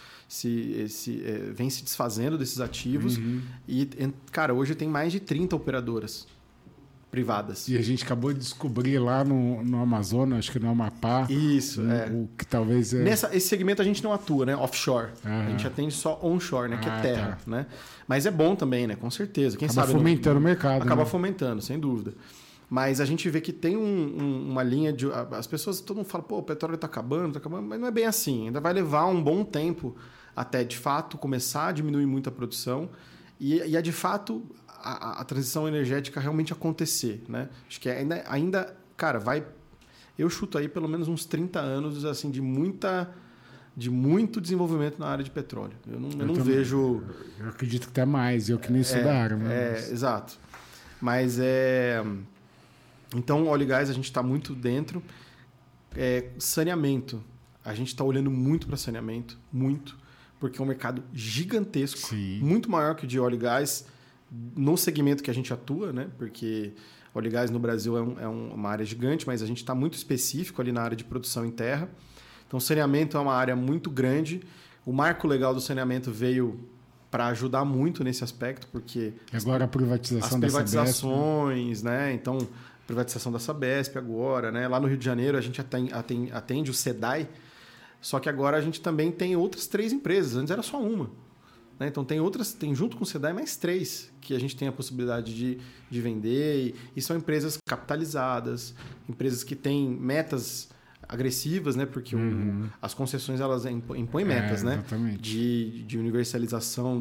se desfazendo desses ativos. E, cara, hoje tem mais de 30 operadoras privadas. E a gente acabou de descobrir lá no Amazonas, acho que no Amapá. Isso, o que talvez esse segmento a gente não atua, né? Offshore. A gente atende só onshore, né? Que é terra, né? Mas é bom também, né? Com certeza. Quem acaba sabe fomentando o mercado. Acaba fomentando, sem dúvida. Mas a gente vê que tem uma linha de... As pessoas, todo mundo fala, o petróleo está acabando, mas não é bem assim. Ainda vai levar um bom tempo até, de fato, começar a diminuir muito a produção e de fato, a transição energética realmente acontecer, né? Acho que ainda cara, eu chuto aí pelo menos uns 30 anos assim, de muito desenvolvimento na área de petróleo. Eu não vejo... Eu acredito que até mais, eu que nem sou da área. Exato. Mas Então, óleo e gás a gente está muito dentro. Saneamento. A gente está olhando muito para saneamento, muito, porque é um mercado gigantesco, Sim. muito maior que o de óleo e gás no segmento que a gente atua, né? Porque óleo e gás no Brasil é uma área gigante, mas a gente está muito específico ali na área de produção em terra. Então, saneamento é uma área muito grande. O marco legal do saneamento veio para ajudar muito nesse aspecto, porque agora a privatização as privatizações, né? Então, privatização da Sabesp agora, né? Lá no Rio de Janeiro a gente atende o SEDAI, só que agora a gente também tem outras 3 empresas. Antes era só uma. Né? Então tem junto com o SEDAI mais 3 que a gente tem a possibilidade de vender. E são empresas capitalizadas, empresas que têm metas agressivas, né? Porque as concessões elas impõem metas, né? De universalização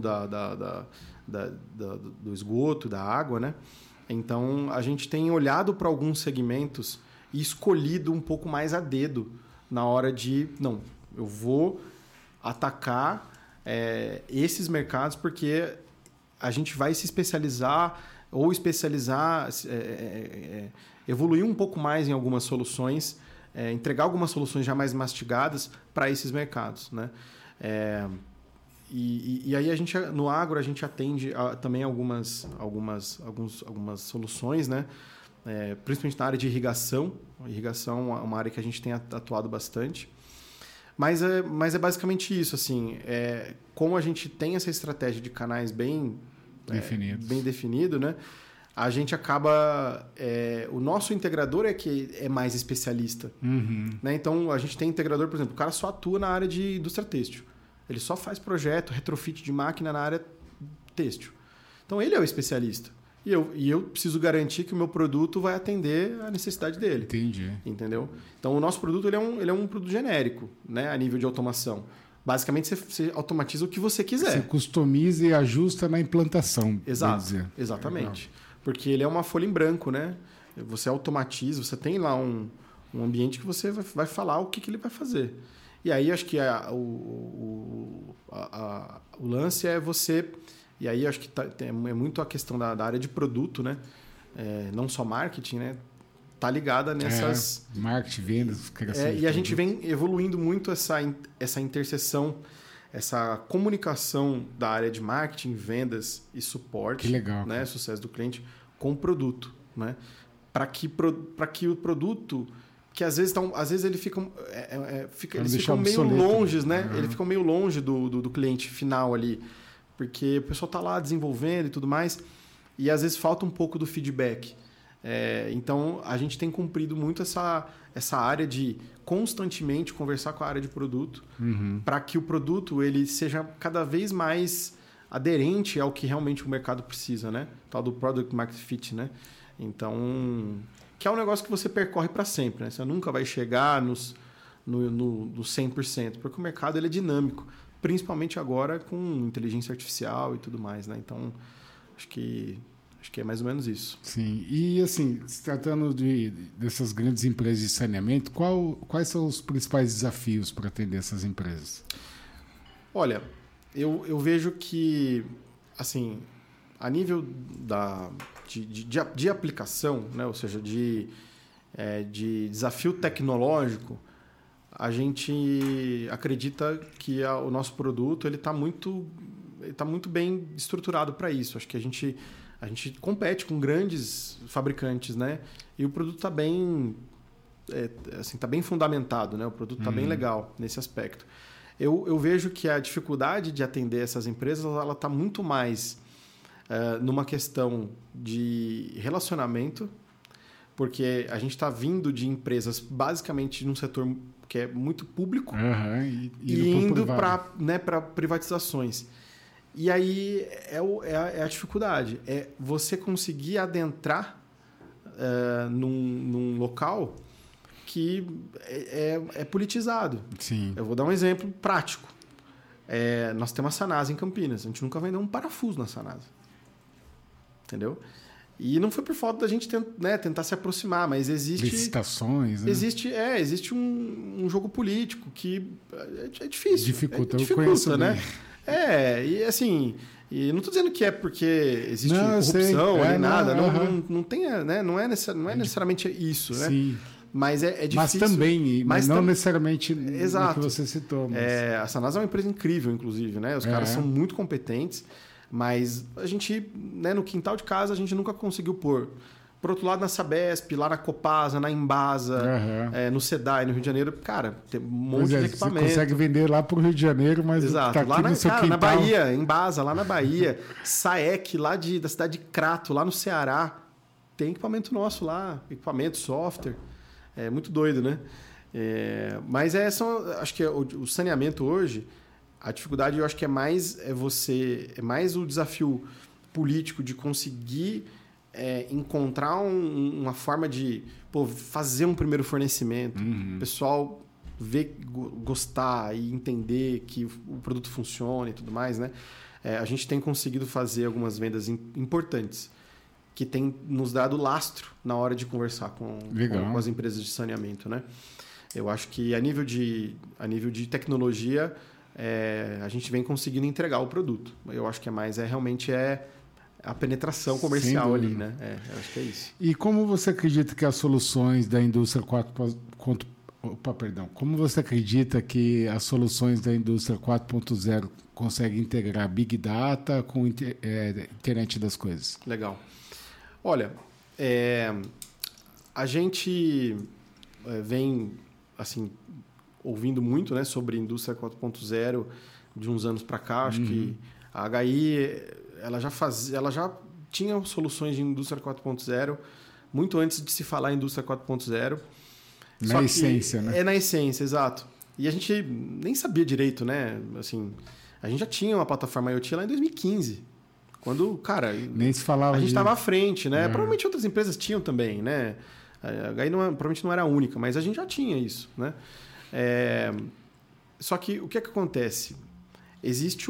do esgoto, da água, né? Então a gente tem olhado para alguns segmentos e escolhido um pouco mais a dedo na hora de eu vou atacar esses mercados porque a gente vai se especializar ou evoluir um pouco mais em algumas soluções, entregar algumas soluções já mais mastigadas para esses mercados, né? E aí no agro a gente atende também algumas soluções, né? Principalmente na área de irrigação. A irrigação é uma área que a gente tem atuado bastante. Mas é basicamente isso, assim, como a gente tem essa estratégia de canais bem definido, né? A gente acaba... o nosso integrador que é mais especialista. Né? Então, a gente tem integrador, por exemplo, o cara só atua na área de indústria têxtil. Ele só faz projeto, retrofit de máquina na área têxtil. Então, ele é o especialista. E eu preciso garantir que o meu produto vai atender a necessidade dele. Entendi. Entendeu? Então, o nosso produto ele é um produto genérico, né? A nível de automação. Basicamente, você automatiza o que você quiser. Você customiza e ajusta na implantação. Exatamente. Porque ele é uma folha em branco, né? Você automatiza, você tem lá um ambiente que você vai falar o que ele vai fazer. E aí, acho que o lance é você... E aí, acho que é muito a questão da área de produto, né? Não só marketing, né? Tá ligada nessas... marketing, vendas, criação de e a gente vem evoluindo muito essa interseção, essa comunicação da área de marketing, vendas e suporte. Que legal. Né? Sucesso do cliente com o produto, né? Para que o produto... Que às vezes ele fica... eles ficam meio longe, né? Eles ficam meio longe do cliente final ali. Porque o pessoal está lá desenvolvendo e tudo mais, e às vezes falta um pouco do feedback. Então, a gente tem cumprido muito essa área de constantemente conversar com a área de produto, para que o produto ele seja cada vez mais aderente ao que realmente o mercado precisa, né? Tal do Product Market Fit, né? Então, que é um negócio que você percorre para sempre, né? Você nunca vai chegar no 100%, porque o mercado ele é dinâmico. Principalmente agora com inteligência artificial e tudo mais, né? Então, acho que é mais ou menos isso. Sim. E, assim, se tratando dessas grandes empresas de saneamento, quais são os principais desafios para atender essas empresas? Olha, eu vejo que, assim, a nível de aplicação, né? Ou seja, de desafio tecnológico, a gente acredita que o nosso produto ele está muito bem estruturado para isso. Acho que a gente compete com grandes fabricantes, né? E o produto está bem, tá bem fundamentado, né? O produto está bem legal nesse aspecto. Eu vejo que a dificuldade de atender essas empresas ela está muito mais numa questão de relacionamento, porque a gente está vindo de empresas basicamente num setor que é muito público e indo para privatizações. E aí é a dificuldade. É você conseguir adentrar num local que é politizado. Sim. Eu vou dar um exemplo prático. Nós temos a Sanasa em Campinas. A gente nunca vendeu um parafuso na Sanasa. Entendeu? E não foi por falta da gente tentar se aproximar, mas existe... Licitações, né? Existe um jogo político que é difícil. Dificulta, né? E assim... E não estou dizendo que é porque existe corrupção nem nada. Não tem, né? Não é necessariamente isso, né? Sim. Mas é difícil. Mas também, mas não necessariamente no que você citou. Mas... a Sanasa é uma empresa incrível, inclusive, né? Os caras são muito competentes, mas a gente, né, no quintal de casa, a gente nunca conseguiu pôr. Por outro lado, na Sabesp, lá na Copasa, na Embasa, no SEDAI, no Rio de Janeiro, cara, tem um monte de equipamento. Você consegue vender lá para o Rio de Janeiro, mas exato. Tá aqui lá no seu quintal. Na Bahia, Embasa, lá na Bahia, SAEC, lá da cidade de Crato, lá no Ceará, tem equipamento nosso lá, equipamento, software. É muito doido, né? Mas acho que o saneamento hoje, a dificuldade eu acho que é mais o desafio político de conseguir encontrar uma forma de fazer um primeiro fornecimento, o pessoal ver, gostar e entender que o produto funciona e tudo mais, né? A gente tem conseguido fazer algumas vendas importantes que tem nos dado lastro na hora de conversar com as empresas de saneamento, né? Eu acho que a nível de tecnologia a gente vem conseguindo entregar o produto. Eu acho que realmente a penetração comercial ali, né? Eu acho que é isso. E como você acredita que as soluções da indústria 4.0 como você acredita que as soluções da indústria 4.0 conseguem integrar Big Data com internet das coisas? Legal. Olha, a gente vem assim ouvindo muito, né, sobre indústria 4.0 de uns anos para cá. Acho que a HI ela já tinha soluções de indústria 4.0 muito antes de se falar em indústria 4.0. Na essência, né? Na essência, exato. E a gente nem sabia direito, né? Assim, a gente já tinha uma plataforma IoT lá em 2015. Quando, cara, nem se falava a gente estava à frente, né? Provavelmente outras empresas tinham também, né? A HI provavelmente não era a única, mas a gente já tinha isso, né? Só que o que acontece? Existe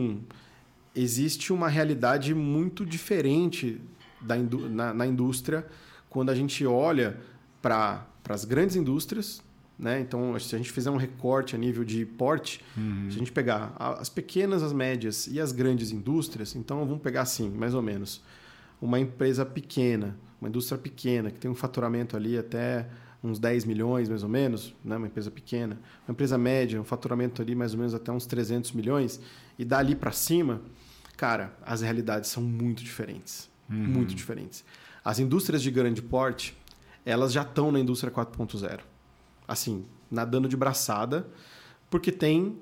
uma realidade muito diferente na indústria quando a gente olha para as grandes indústrias, né? Então, se a gente fizer um recorte a nível de porte, se a gente pegar as pequenas, as médias e as grandes indústrias, então vamos pegar assim, mais ou menos, uma empresa pequena, uma indústria pequena, que tem um faturamento ali até uns 10 milhões, mais ou menos, né? Uma empresa pequena. Uma empresa média, um faturamento ali mais ou menos até uns 300 milhões, e dali para cima, cara, as realidades são muito diferentes. Muito diferentes. As indústrias de grande porte, elas já estão na indústria 4.0. Assim, nadando de braçada, porque tem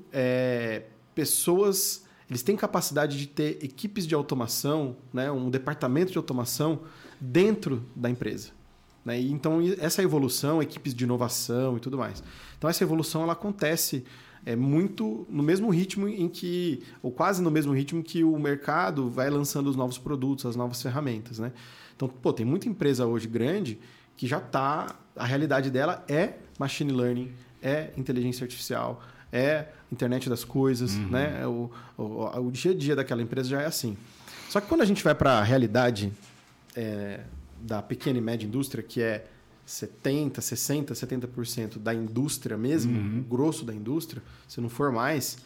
pessoas... Eles têm capacidade de ter equipes de automação, né, um departamento de automação dentro da empresa. Né? E então, essa evolução, equipes de inovação e tudo mais. Então, essa evolução ela acontece muito no mesmo ritmo ou quase no mesmo ritmo que o mercado vai lançando os novos produtos, as novas ferramentas. Né? Então, tem muita empresa hoje grande que já está... A realidade dela é machine learning, é inteligência artificial, é internet das coisas, né? O dia a dia daquela empresa já é assim. Só que quando a gente vai para a realidade da pequena e média indústria, que é 70%, 60%, 70% da indústria mesmo, o grosso da indústria, se não for mais,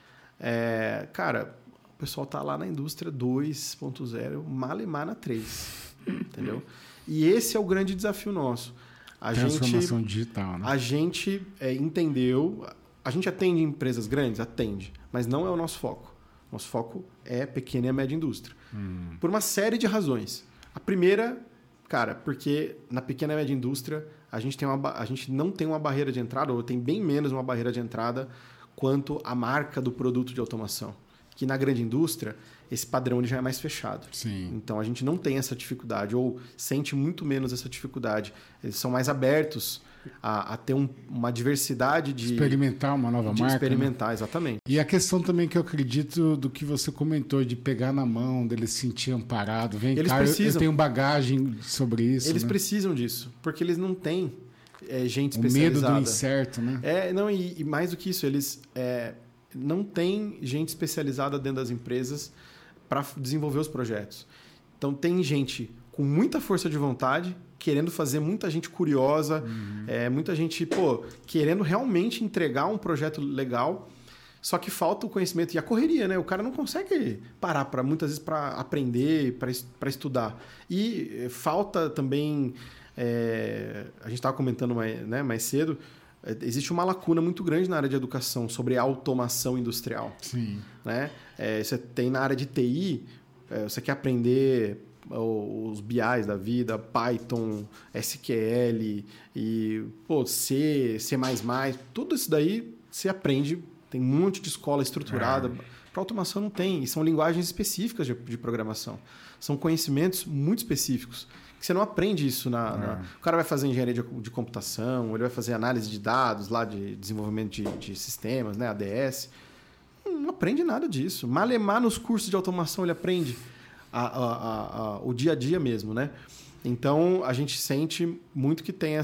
cara, o pessoal está lá na indústria 2.0, malemar na 3, entendeu? E esse é o grande desafio nosso. Transformação digital, né? A gente entendeu... A gente atende empresas grandes? Atende. Mas não é o nosso foco. Nosso foco é pequena e média indústria. Por uma série de razões. A primeira, cara, porque na pequena e média indústria a gente não tem uma barreira de entrada, ou tem bem menos uma barreira de entrada quanto a marca do produto de automação. Que na grande indústria, esse padrão ele já é mais fechado. Sim. Então, a gente não tem essa dificuldade, ou sente muito menos essa dificuldade. Eles são mais abertos a ter uma diversidade de... Experimentar uma nova marca. Experimentar, né? Exatamente. E a questão também que eu acredito do que você comentou, de pegar na mão, dele se sentir amparado. Vem eles cá, precisam. Eu tenho bagagem sobre isso. Eles né? precisam disso, porque eles não têm gente o especializada. O medo do incerto, né? E mais do que isso, eles... não tem gente especializada dentro das empresas para desenvolver os projetos. Então, tem gente com muita força de vontade, querendo fazer, muita gente curiosa, muita gente querendo realmente entregar um projeto legal, só que falta o conhecimento e a correria, né? O cara não consegue parar muitas vezes para aprender, para estudar. E falta também a gente estava comentando mais cedo, existe uma lacuna muito grande na área de educação sobre automação industrial. Sim. Né? Você tem na área de TI, você quer aprender os BIs da vida, Python, SQL, e C, C++, tudo isso daí você aprende, tem um monte de escola estruturada. Para automação não tem, e são linguagens específicas de programação. São conhecimentos muito específicos. Você não aprende isso O cara vai fazer engenharia de computação, ele vai fazer análise de dados, lá de desenvolvimento de sistemas, né, ADS. Não aprende nada disso. Malemar nos cursos de automação ele aprende o dia a dia mesmo, né? Então, a gente sente muito que tem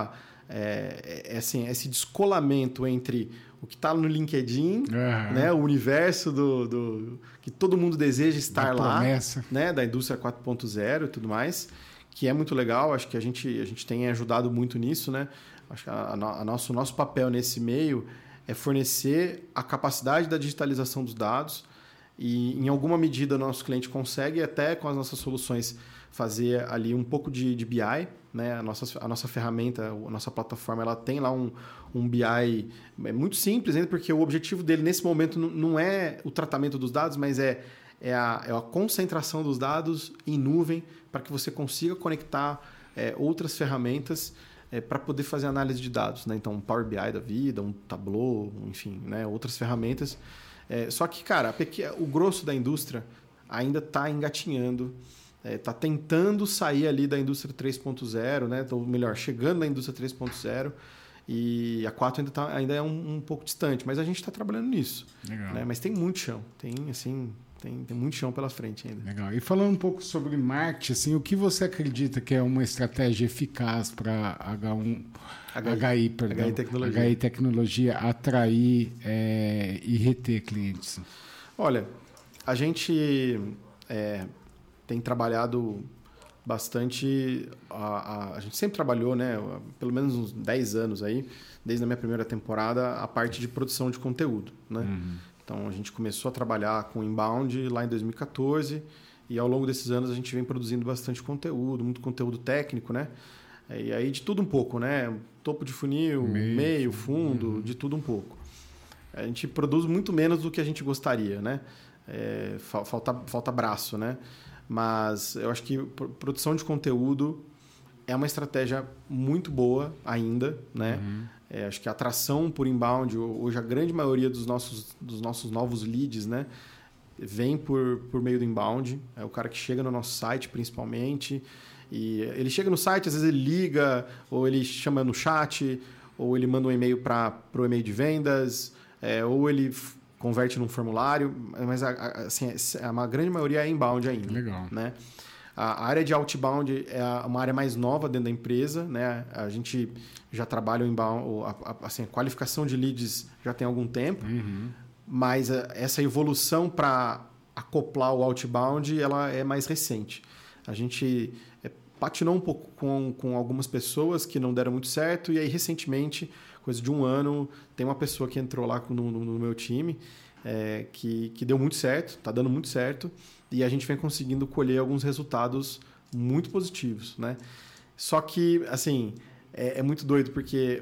esse descolamento entre o que está no LinkedIn, né, o universo que todo mundo deseja estar lá, né, da indústria 4.0 e tudo mais, que é muito legal. Acho que a gente tem ajudado muito nisso, né? Acho que o nosso papel nesse meio é fornecer a capacidade da digitalização dos dados e, em alguma medida, o nosso cliente consegue, até com as nossas soluções, fazer ali um pouco de BI. Né? A nossa ferramenta, a nossa plataforma, ela tem lá um BI muito simples, ainda porque o objetivo dele, nesse momento, não é o tratamento dos dados, mas é a concentração dos dados em nuvem para que você consiga conectar outras ferramentas para poder fazer análise de dados. Né? Então, um Power BI da vida, um Tableau, enfim, né? Outras ferramentas. Só que, cara, o grosso da indústria ainda está engatinhando, está tentando sair ali da indústria 3.0, né? Ou melhor, chegando na indústria 3.0, e a 4 ainda é um pouco distante, mas a gente está trabalhando nisso. Legal. Né? Mas tem muito chão, tem muito chão pela frente ainda. Legal. E falando um pouco sobre marketing, assim, o que você acredita que é uma estratégia eficaz para HI Tecnologia atrair e reter clientes? Olha, a gente tem trabalhado bastante, a gente sempre trabalhou, né, pelo menos uns 10 anos aí, desde a minha primeira temporada, a parte de produção de conteúdo, né? Uhum. Então, a gente começou a trabalhar com inbound lá em 2014 e, ao longo desses anos, a gente vem produzindo bastante conteúdo, muito conteúdo técnico, né? E aí, de tudo um pouco, né? Topo de funil, meio, fundo, de tudo um pouco. A gente produz muito menos do que a gente gostaria, né? Falta braço, né? Mas eu acho que produção de conteúdo é uma estratégia muito boa ainda, né? Uhum. Acho que a atração por inbound, hoje a grande maioria dos nossos novos leads, né, vem por meio do inbound. É o cara que chega no nosso site, principalmente. E ele chega no site, às vezes ele liga, ou ele chama no chat, ou ele manda um e-mail para o e-mail de vendas, ou ele converte num formulário. Mas assim, a grande maioria é inbound ainda. Legal. Né? A área de outbound é uma área mais nova dentro da empresa, né? A gente já trabalha o inbound, assim, a qualificação de leads já tem algum tempo, mas essa evolução para acoplar o outbound, ela é mais recente. A gente patinou um pouco com algumas pessoas que não deram muito certo, e aí recentemente, coisa de um ano, tem uma pessoa que entrou lá no meu time, que deu muito certo, está dando muito certo, e a gente vem conseguindo colher alguns resultados muito positivos, né? Só que, assim, é muito doido, porque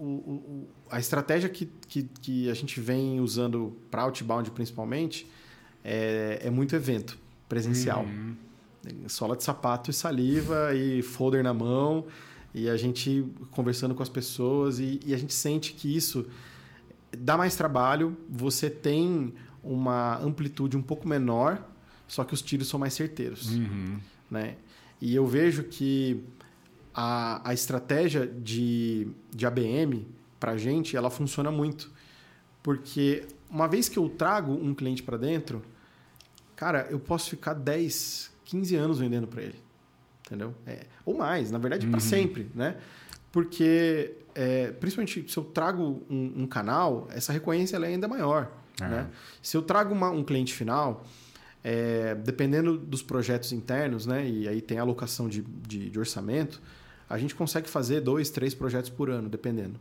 a estratégia que a gente vem usando para outbound, principalmente, é muito evento presencial. Sola de sapato e saliva e folder na mão, e a gente conversando com as pessoas, e a gente sente que isso dá mais trabalho, você tem uma amplitude um pouco menor, só que os tiros são mais certeiros. Né? E eu vejo que a estratégia de ABM, para a gente, ela funciona muito. Porque uma vez que eu trago um cliente para dentro, cara, eu posso ficar 10, 15 anos vendendo para ele. Entendeu? Ou mais, na verdade, para sempre. Né? Porque, principalmente, se eu trago um canal, essa recorrência ela é ainda maior. Né? Se eu trago um cliente final, dependendo dos projetos internos, né? E aí tem alocação de orçamento, a gente consegue fazer 2, 3 projetos por ano, dependendo.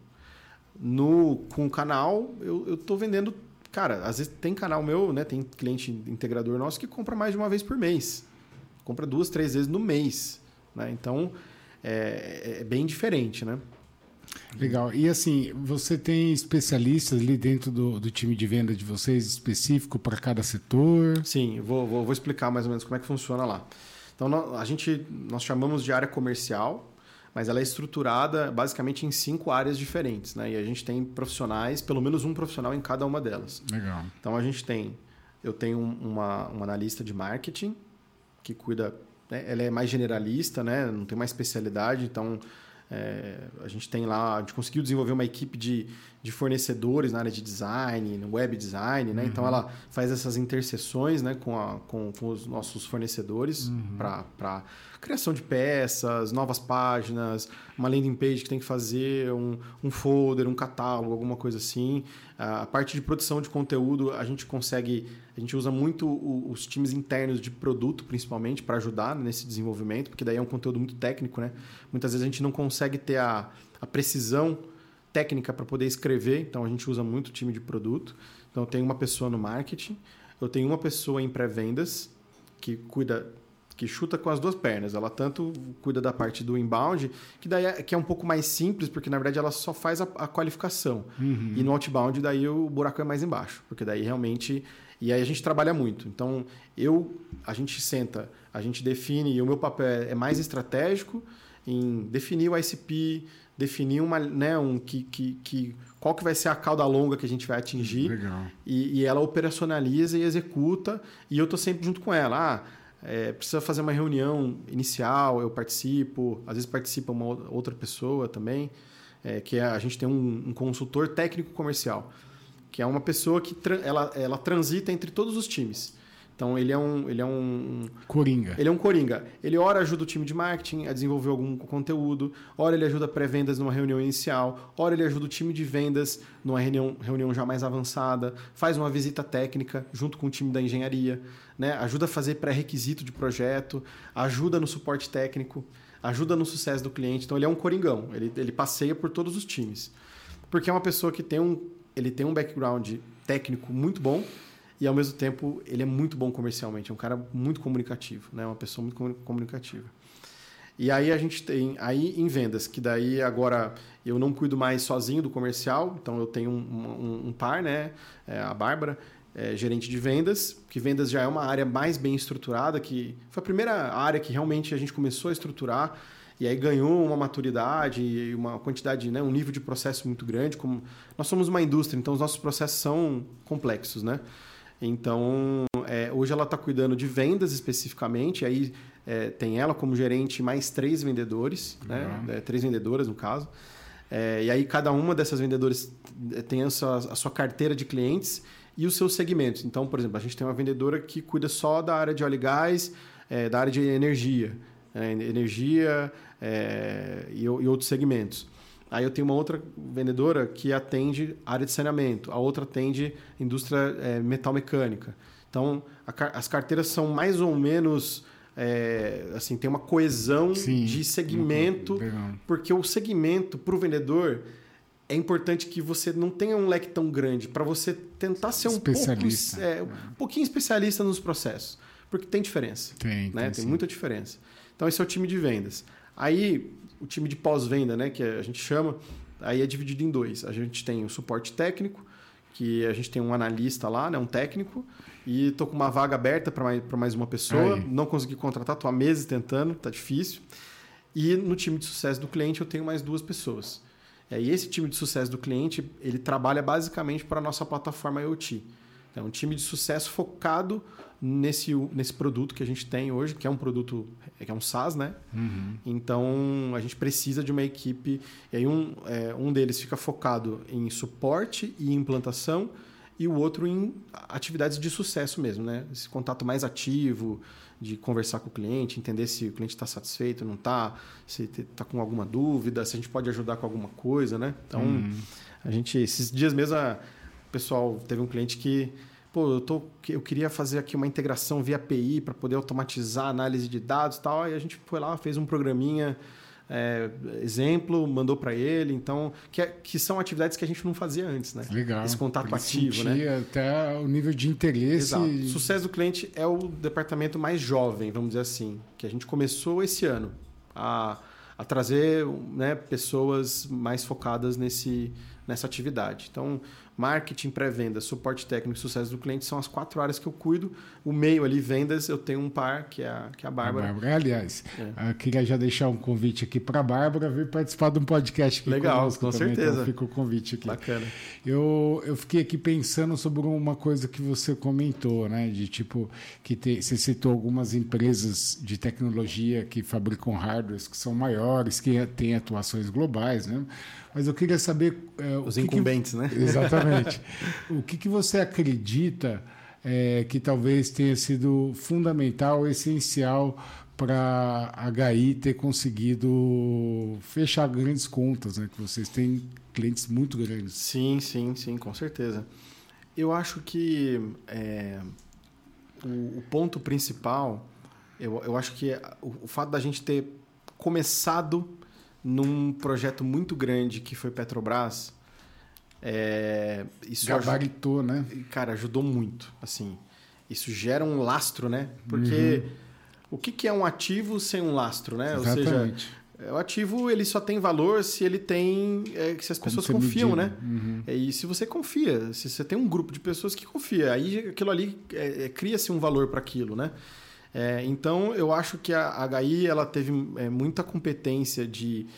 Com o canal, eu estou vendendo... Cara, às vezes tem canal meu, né? Tem cliente integrador nosso que compra mais de uma vez por mês. Compra 2, 3 vezes no mês. Né? Então, é bem diferente, né? Legal. E assim, você tem especialistas ali dentro do time de venda de vocês, específico para cada setor? Sim, vou explicar mais ou menos como é que funciona lá. Então, nós chamamos de área comercial, mas ela é estruturada basicamente em 5 áreas diferentes, né? E a gente tem profissionais, pelo menos um profissional em cada uma delas. Legal. Então, eu tenho uma analista de marketing que cuida, né? Ela é mais generalista, né? Não tem uma especialidade, então a gente conseguiu desenvolver uma equipe de fornecedores na área de design, web design, né? Então ela faz essas interseções, né, com os nossos fornecedores para criação de peças, novas páginas, uma landing page que tem que fazer, um folder, um catálogo, alguma coisa assim. A parte de produção de conteúdo a gente usa muito os times internos de produto, principalmente, para ajudar nesse desenvolvimento, porque daí é um conteúdo muito técnico, né? Muitas vezes a gente não consegue ter a precisão técnica para poder escrever, então a gente usa muito o time de produto. Então eu tenho uma pessoa no marketing, eu tenho uma pessoa em pré-vendas que chuta com as 2 pernas. Ela tanto cuida da parte do inbound, que é um pouco mais simples, porque na verdade ela só faz a qualificação. E no outbound daí o buraco é mais embaixo, porque daí realmente... E aí a gente trabalha muito. Então a gente senta, a gente define, e o meu papel é mais estratégico em definir o ICP, definir qual que vai ser a cauda longa que a gente vai atingir. Legal. E ela operacionaliza e executa, e eu estou sempre junto com ela. Precisa fazer uma reunião inicial, eu participo, às vezes participa uma outra pessoa também, a gente tem um consultor técnico comercial, que é uma pessoa que ela transita entre todos os times. Então, ele é um coringa. Ele é um coringa. Ele, ora, ajuda o time de marketing a desenvolver algum conteúdo, ora, ele ajuda pré-vendas numa reunião inicial, ora, ele ajuda o time de vendas numa reunião já mais avançada, faz uma visita técnica junto com o time da engenharia, né? Ajuda a fazer pré-requisito de projeto, ajuda no suporte técnico, ajuda no sucesso do cliente. Então, ele é um coringão. Ele passeia por todos os times. Porque é uma pessoa que tem um background técnico muito bom, e, ao mesmo tempo, ele é muito bom comercialmente. É um cara muito comunicativo, né? Uma pessoa muito comunicativa. E aí a gente tem... Aí, em vendas, que daí agora eu não cuido mais sozinho do comercial. Então, eu tenho um par, né? A Bárbara, gerente de vendas. Que vendas já é uma área mais bem estruturada. Que foi a primeira área que realmente a gente começou a estruturar. E aí ganhou uma maturidade e uma quantidade, né? Um nível de processo muito grande. Como nós somos uma indústria, então os nossos processos são complexos, né? Então, hoje ela está cuidando de vendas especificamente, aí tem ela como gerente mais 3 vendedores, né? 3 vendedoras no caso. E aí cada uma dessas vendedoras tem a sua carteira de clientes e os seus segmentos. Então, por exemplo, a gente tem uma vendedora que cuida só da área de óleo e gás, da área de energia, e outros segmentos. Aí eu tenho uma outra vendedora que atende área de saneamento, a outra atende indústria metal mecânica. Então, as carteiras são mais ou menos... assim, tem uma coesão de segmento, porque o segmento, para o vendedor, é importante que você não tenha um leque tão grande para você tentar ser um pouquinho especialista nos processos, porque tem diferença. Tem muita diferença. Então, esse é o time de vendas. Aí, o time de pós-venda, né, que a gente chama, aí é dividido em 2. A gente tem o suporte técnico, que a gente tem um analista lá, né, um técnico, e estou com uma vaga aberta para mais uma pessoa. Aí. Não consegui contratar, estou há meses tentando, está difícil. E no time de sucesso do cliente eu tenho mais 2 pessoas. E esse time de sucesso do cliente, ele trabalha basicamente para a nossa plataforma IoT. É um time de sucesso focado nesse produto que a gente tem hoje, que é um produto, que é um SaaS, né? Então, a gente precisa de uma equipe... E aí um deles fica focado em suporte e implantação, e o outro em atividades de sucesso mesmo, né? Esse contato mais ativo, de conversar com o cliente, entender se o cliente está satisfeito, não está, se está com alguma dúvida, se a gente pode ajudar com alguma coisa, né? Então, a gente... Esses dias mesmo, o pessoal teve um cliente que... eu queria fazer aqui uma integração via API para poder automatizar a análise de dados e tal. E a gente foi lá, fez um programinha, exemplo, mandou para ele. Então, que são atividades que a gente não fazia antes, né? Legal. Esse contato ativo, né? Até o nível de interesse. Exato. O sucesso do cliente é o departamento mais jovem, vamos dizer assim, que a gente começou esse ano a a trazer, né, pessoas mais focadas nessa atividade. Então, marketing, pré-venda, suporte técnico e sucesso do cliente são as 4 áreas que eu cuido. O meio ali, vendas, eu tenho um par, que é a Bárbara. Aliás, eu queria já deixar um convite aqui para a Bárbara vir participar de um podcast aqui conosco com também. certeza. Então fica o convite aqui. Bacana. Eu fiquei aqui pensando sobre uma coisa que você comentou, né? De tipo, você citou algumas empresas de tecnologia que fabricam hardwares que são maiores, que têm atuações globais, né? Mas eu queria saber... Os incumbentes, né? Exatamente. O que você acredita que talvez tenha sido fundamental, essencial para a HI ter conseguido fechar grandes contas, né? Que vocês têm clientes muito grandes. Sim, com certeza. Eu acho que o ponto principal, eu acho que o fato da gente ter começado num projeto muito grande que foi Petrobras, isso gabaritou, né? Cara, ajudou muito. Assim, isso gera um lastro, né? Porque o que é um ativo sem um lastro, né? Exatamente. Ou seja, o ativo ele só tem valor se ele tem, se as pessoas confiam, né? E se você confia, se você tem um grupo de pessoas que confia, aí aquilo ali cria-se um valor para aquilo, né? Então, eu acho que a HI ela teve muita competência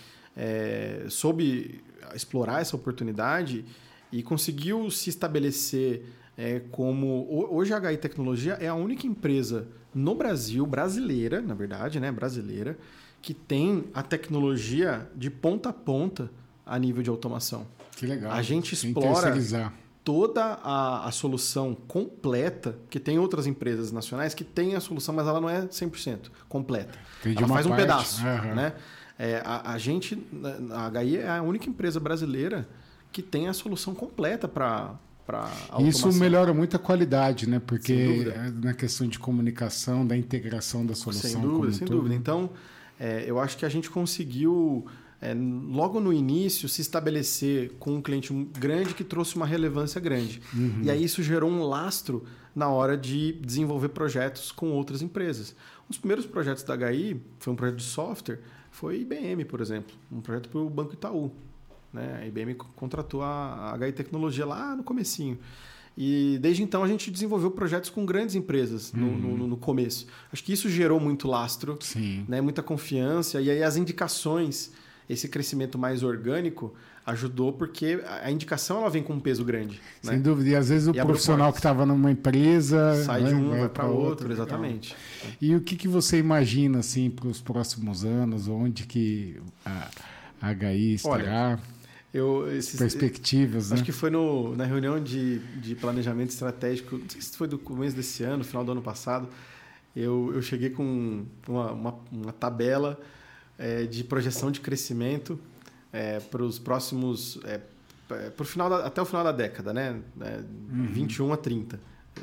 soube explorar essa oportunidade e conseguiu se estabelecer como... Hoje a HI Tecnologia é a única empresa no Brasil, brasileira, na verdade, né, brasileira, que tem a tecnologia de ponta a ponta a nível de automação. Que legal. A gente explora toda a solução completa, que tem outras empresas nacionais que têm a solução, mas ela não é 100% completa. Ela faz um pedaço, né? A HI é a única empresa brasileira que tem a solução completa para automação. Isso melhora muito a qualidade, né? Porque na questão de comunicação, da integração da solução. Sem dúvida. Então, eu acho que a gente conseguiu, logo no início, se estabelecer com um cliente grande que trouxe uma relevância grande. E aí isso gerou um lastro na hora de desenvolver projetos com outras empresas. Um dos primeiros projetos da HI, foi um projeto de software, foi IBM, por exemplo. Um projeto para o Banco Itaú. Né? A IBM contratou a HI Tecnologia lá no comecinho. E desde então a gente desenvolveu projetos com grandes empresas no começo. Acho que isso gerou muito lastro, né? Muita confiança. E aí as indicações, esse crescimento mais orgânico, ajudou porque a indicação ela vem com um peso grande. Sem dúvida. E às vezes o profissional que estava numa empresa... Sai de um, vai para outro, exatamente. E o que você imagina assim, para os próximos anos? Onde que a HI estará? Perspectivas, acho né? que foi na reunião de planejamento estratégico, não sei se foi do começo desse ano, final do ano passado, eu cheguei com uma tabela de projeção de crescimento para os próximos... até o final da década, né? 21 a 30.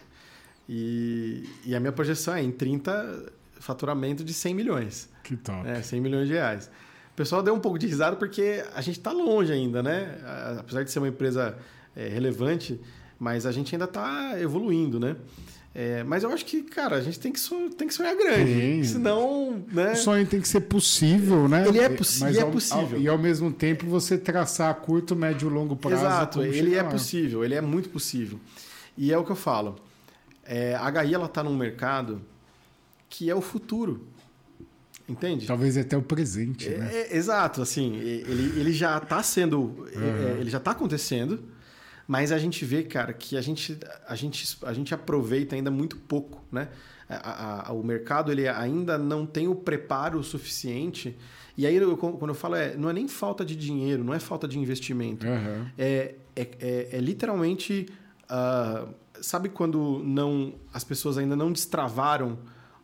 E a minha projeção em 30, faturamento de 100 milhões. Que top. 100 milhões de reais. O pessoal deu um pouco de risada porque a gente está longe ainda, né? Apesar de ser uma empresa relevante, mas a gente ainda está evoluindo, né? Mas eu acho que, cara, a gente tem que sonhar grande. Senão, né? O sonho tem que ser possível, né? Ele é possível. E ao mesmo tempo você traçar a curto, médio e longo prazo. Exato, ele é possível, ele é muito possível. E é o que eu falo. A HI está num mercado que é o futuro. Entende? Talvez até o presente, né? Exato, assim, ele já está sendo... ele já está acontecendo, mas a gente vê, cara, que a gente aproveita ainda muito pouco, né? O mercado ele ainda não tem o preparo suficiente. E aí, quando eu falo, não é nem falta de dinheiro, não é falta de investimento. É literalmente... sabe quando as pessoas ainda não destravaram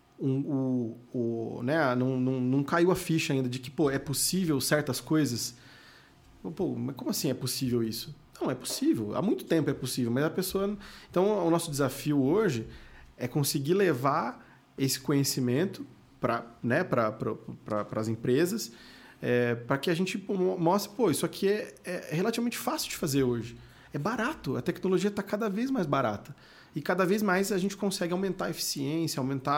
né? Não caiu a ficha ainda de que é possível certas coisas? Mas como assim é possível isso? Não, é possível. Há muito tempo é possível, mas a pessoa... Então, o nosso desafio hoje é conseguir levar esse conhecimento para as empresas, para que a gente mostre, isso aqui é relativamente fácil de fazer hoje. É barato, a tecnologia está cada vez mais barata. E cada vez mais a gente consegue aumentar a eficiência, aumentar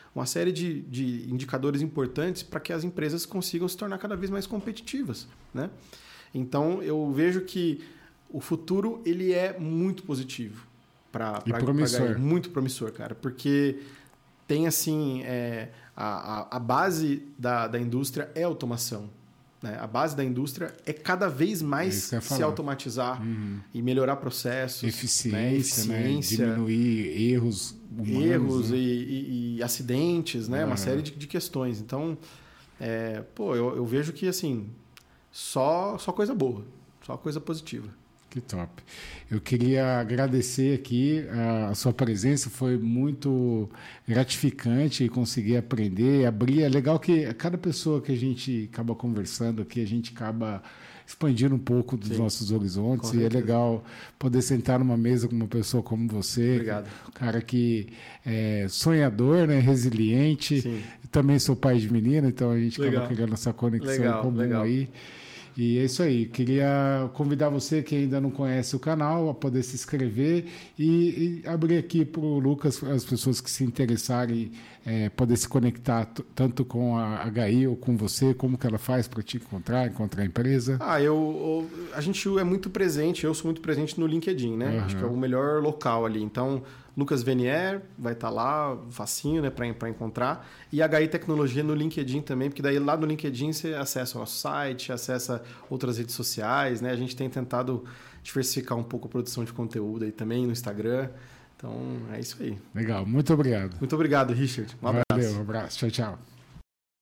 uma série de indicadores importantes para que as empresas consigam se tornar cada vez mais competitivas, né? Então, eu vejo que o futuro ele é muito positivo para promissor. muito promissor, cara, porque tem assim a base da indústria é automação, né? A base da indústria é cada vez mais se automatizar e melhorar processos, eficiência, né? Diminuir erros humanos, né? e acidentes, né? Uma série de questões. Então, eu vejo que assim só coisa boa, só coisa positiva. Que top. Eu queria agradecer aqui a sua presença, foi muito gratificante conseguir aprender, abrir. É legal que cada pessoa que a gente acaba conversando aqui, a gente acaba expandindo um pouco dos nossos horizontes. E é legal poder sentar numa mesa com uma pessoa como você. Obrigado. Um cara que é sonhador, né, resiliente. Sim. Também sou pai de menina, então a gente acaba criando essa conexão comum aí. E é isso aí. Queria convidar você que ainda não conhece o canal a poder se inscrever e abrir aqui para o Lucas, as pessoas que se interessarem, poder se conectar tanto com a HI ou com você, como que ela faz para te encontrar a empresa? A gente é muito presente, eu sou muito presente no LinkedIn, né? Acho que é o melhor local ali. Então, Lucas Venier vai estar lá, facinho, né, para encontrar. E a HI Tecnologia no LinkedIn também, porque daí lá no LinkedIn você acessa o nosso site, acessa outras redes sociais, né? A gente tem tentado diversificar um pouco a produção de conteúdo aí também no Instagram. Então, é isso aí. Legal, muito obrigado. Muito obrigado, Richard. Um abraço. Valeu, um abraço. Tchau, tchau.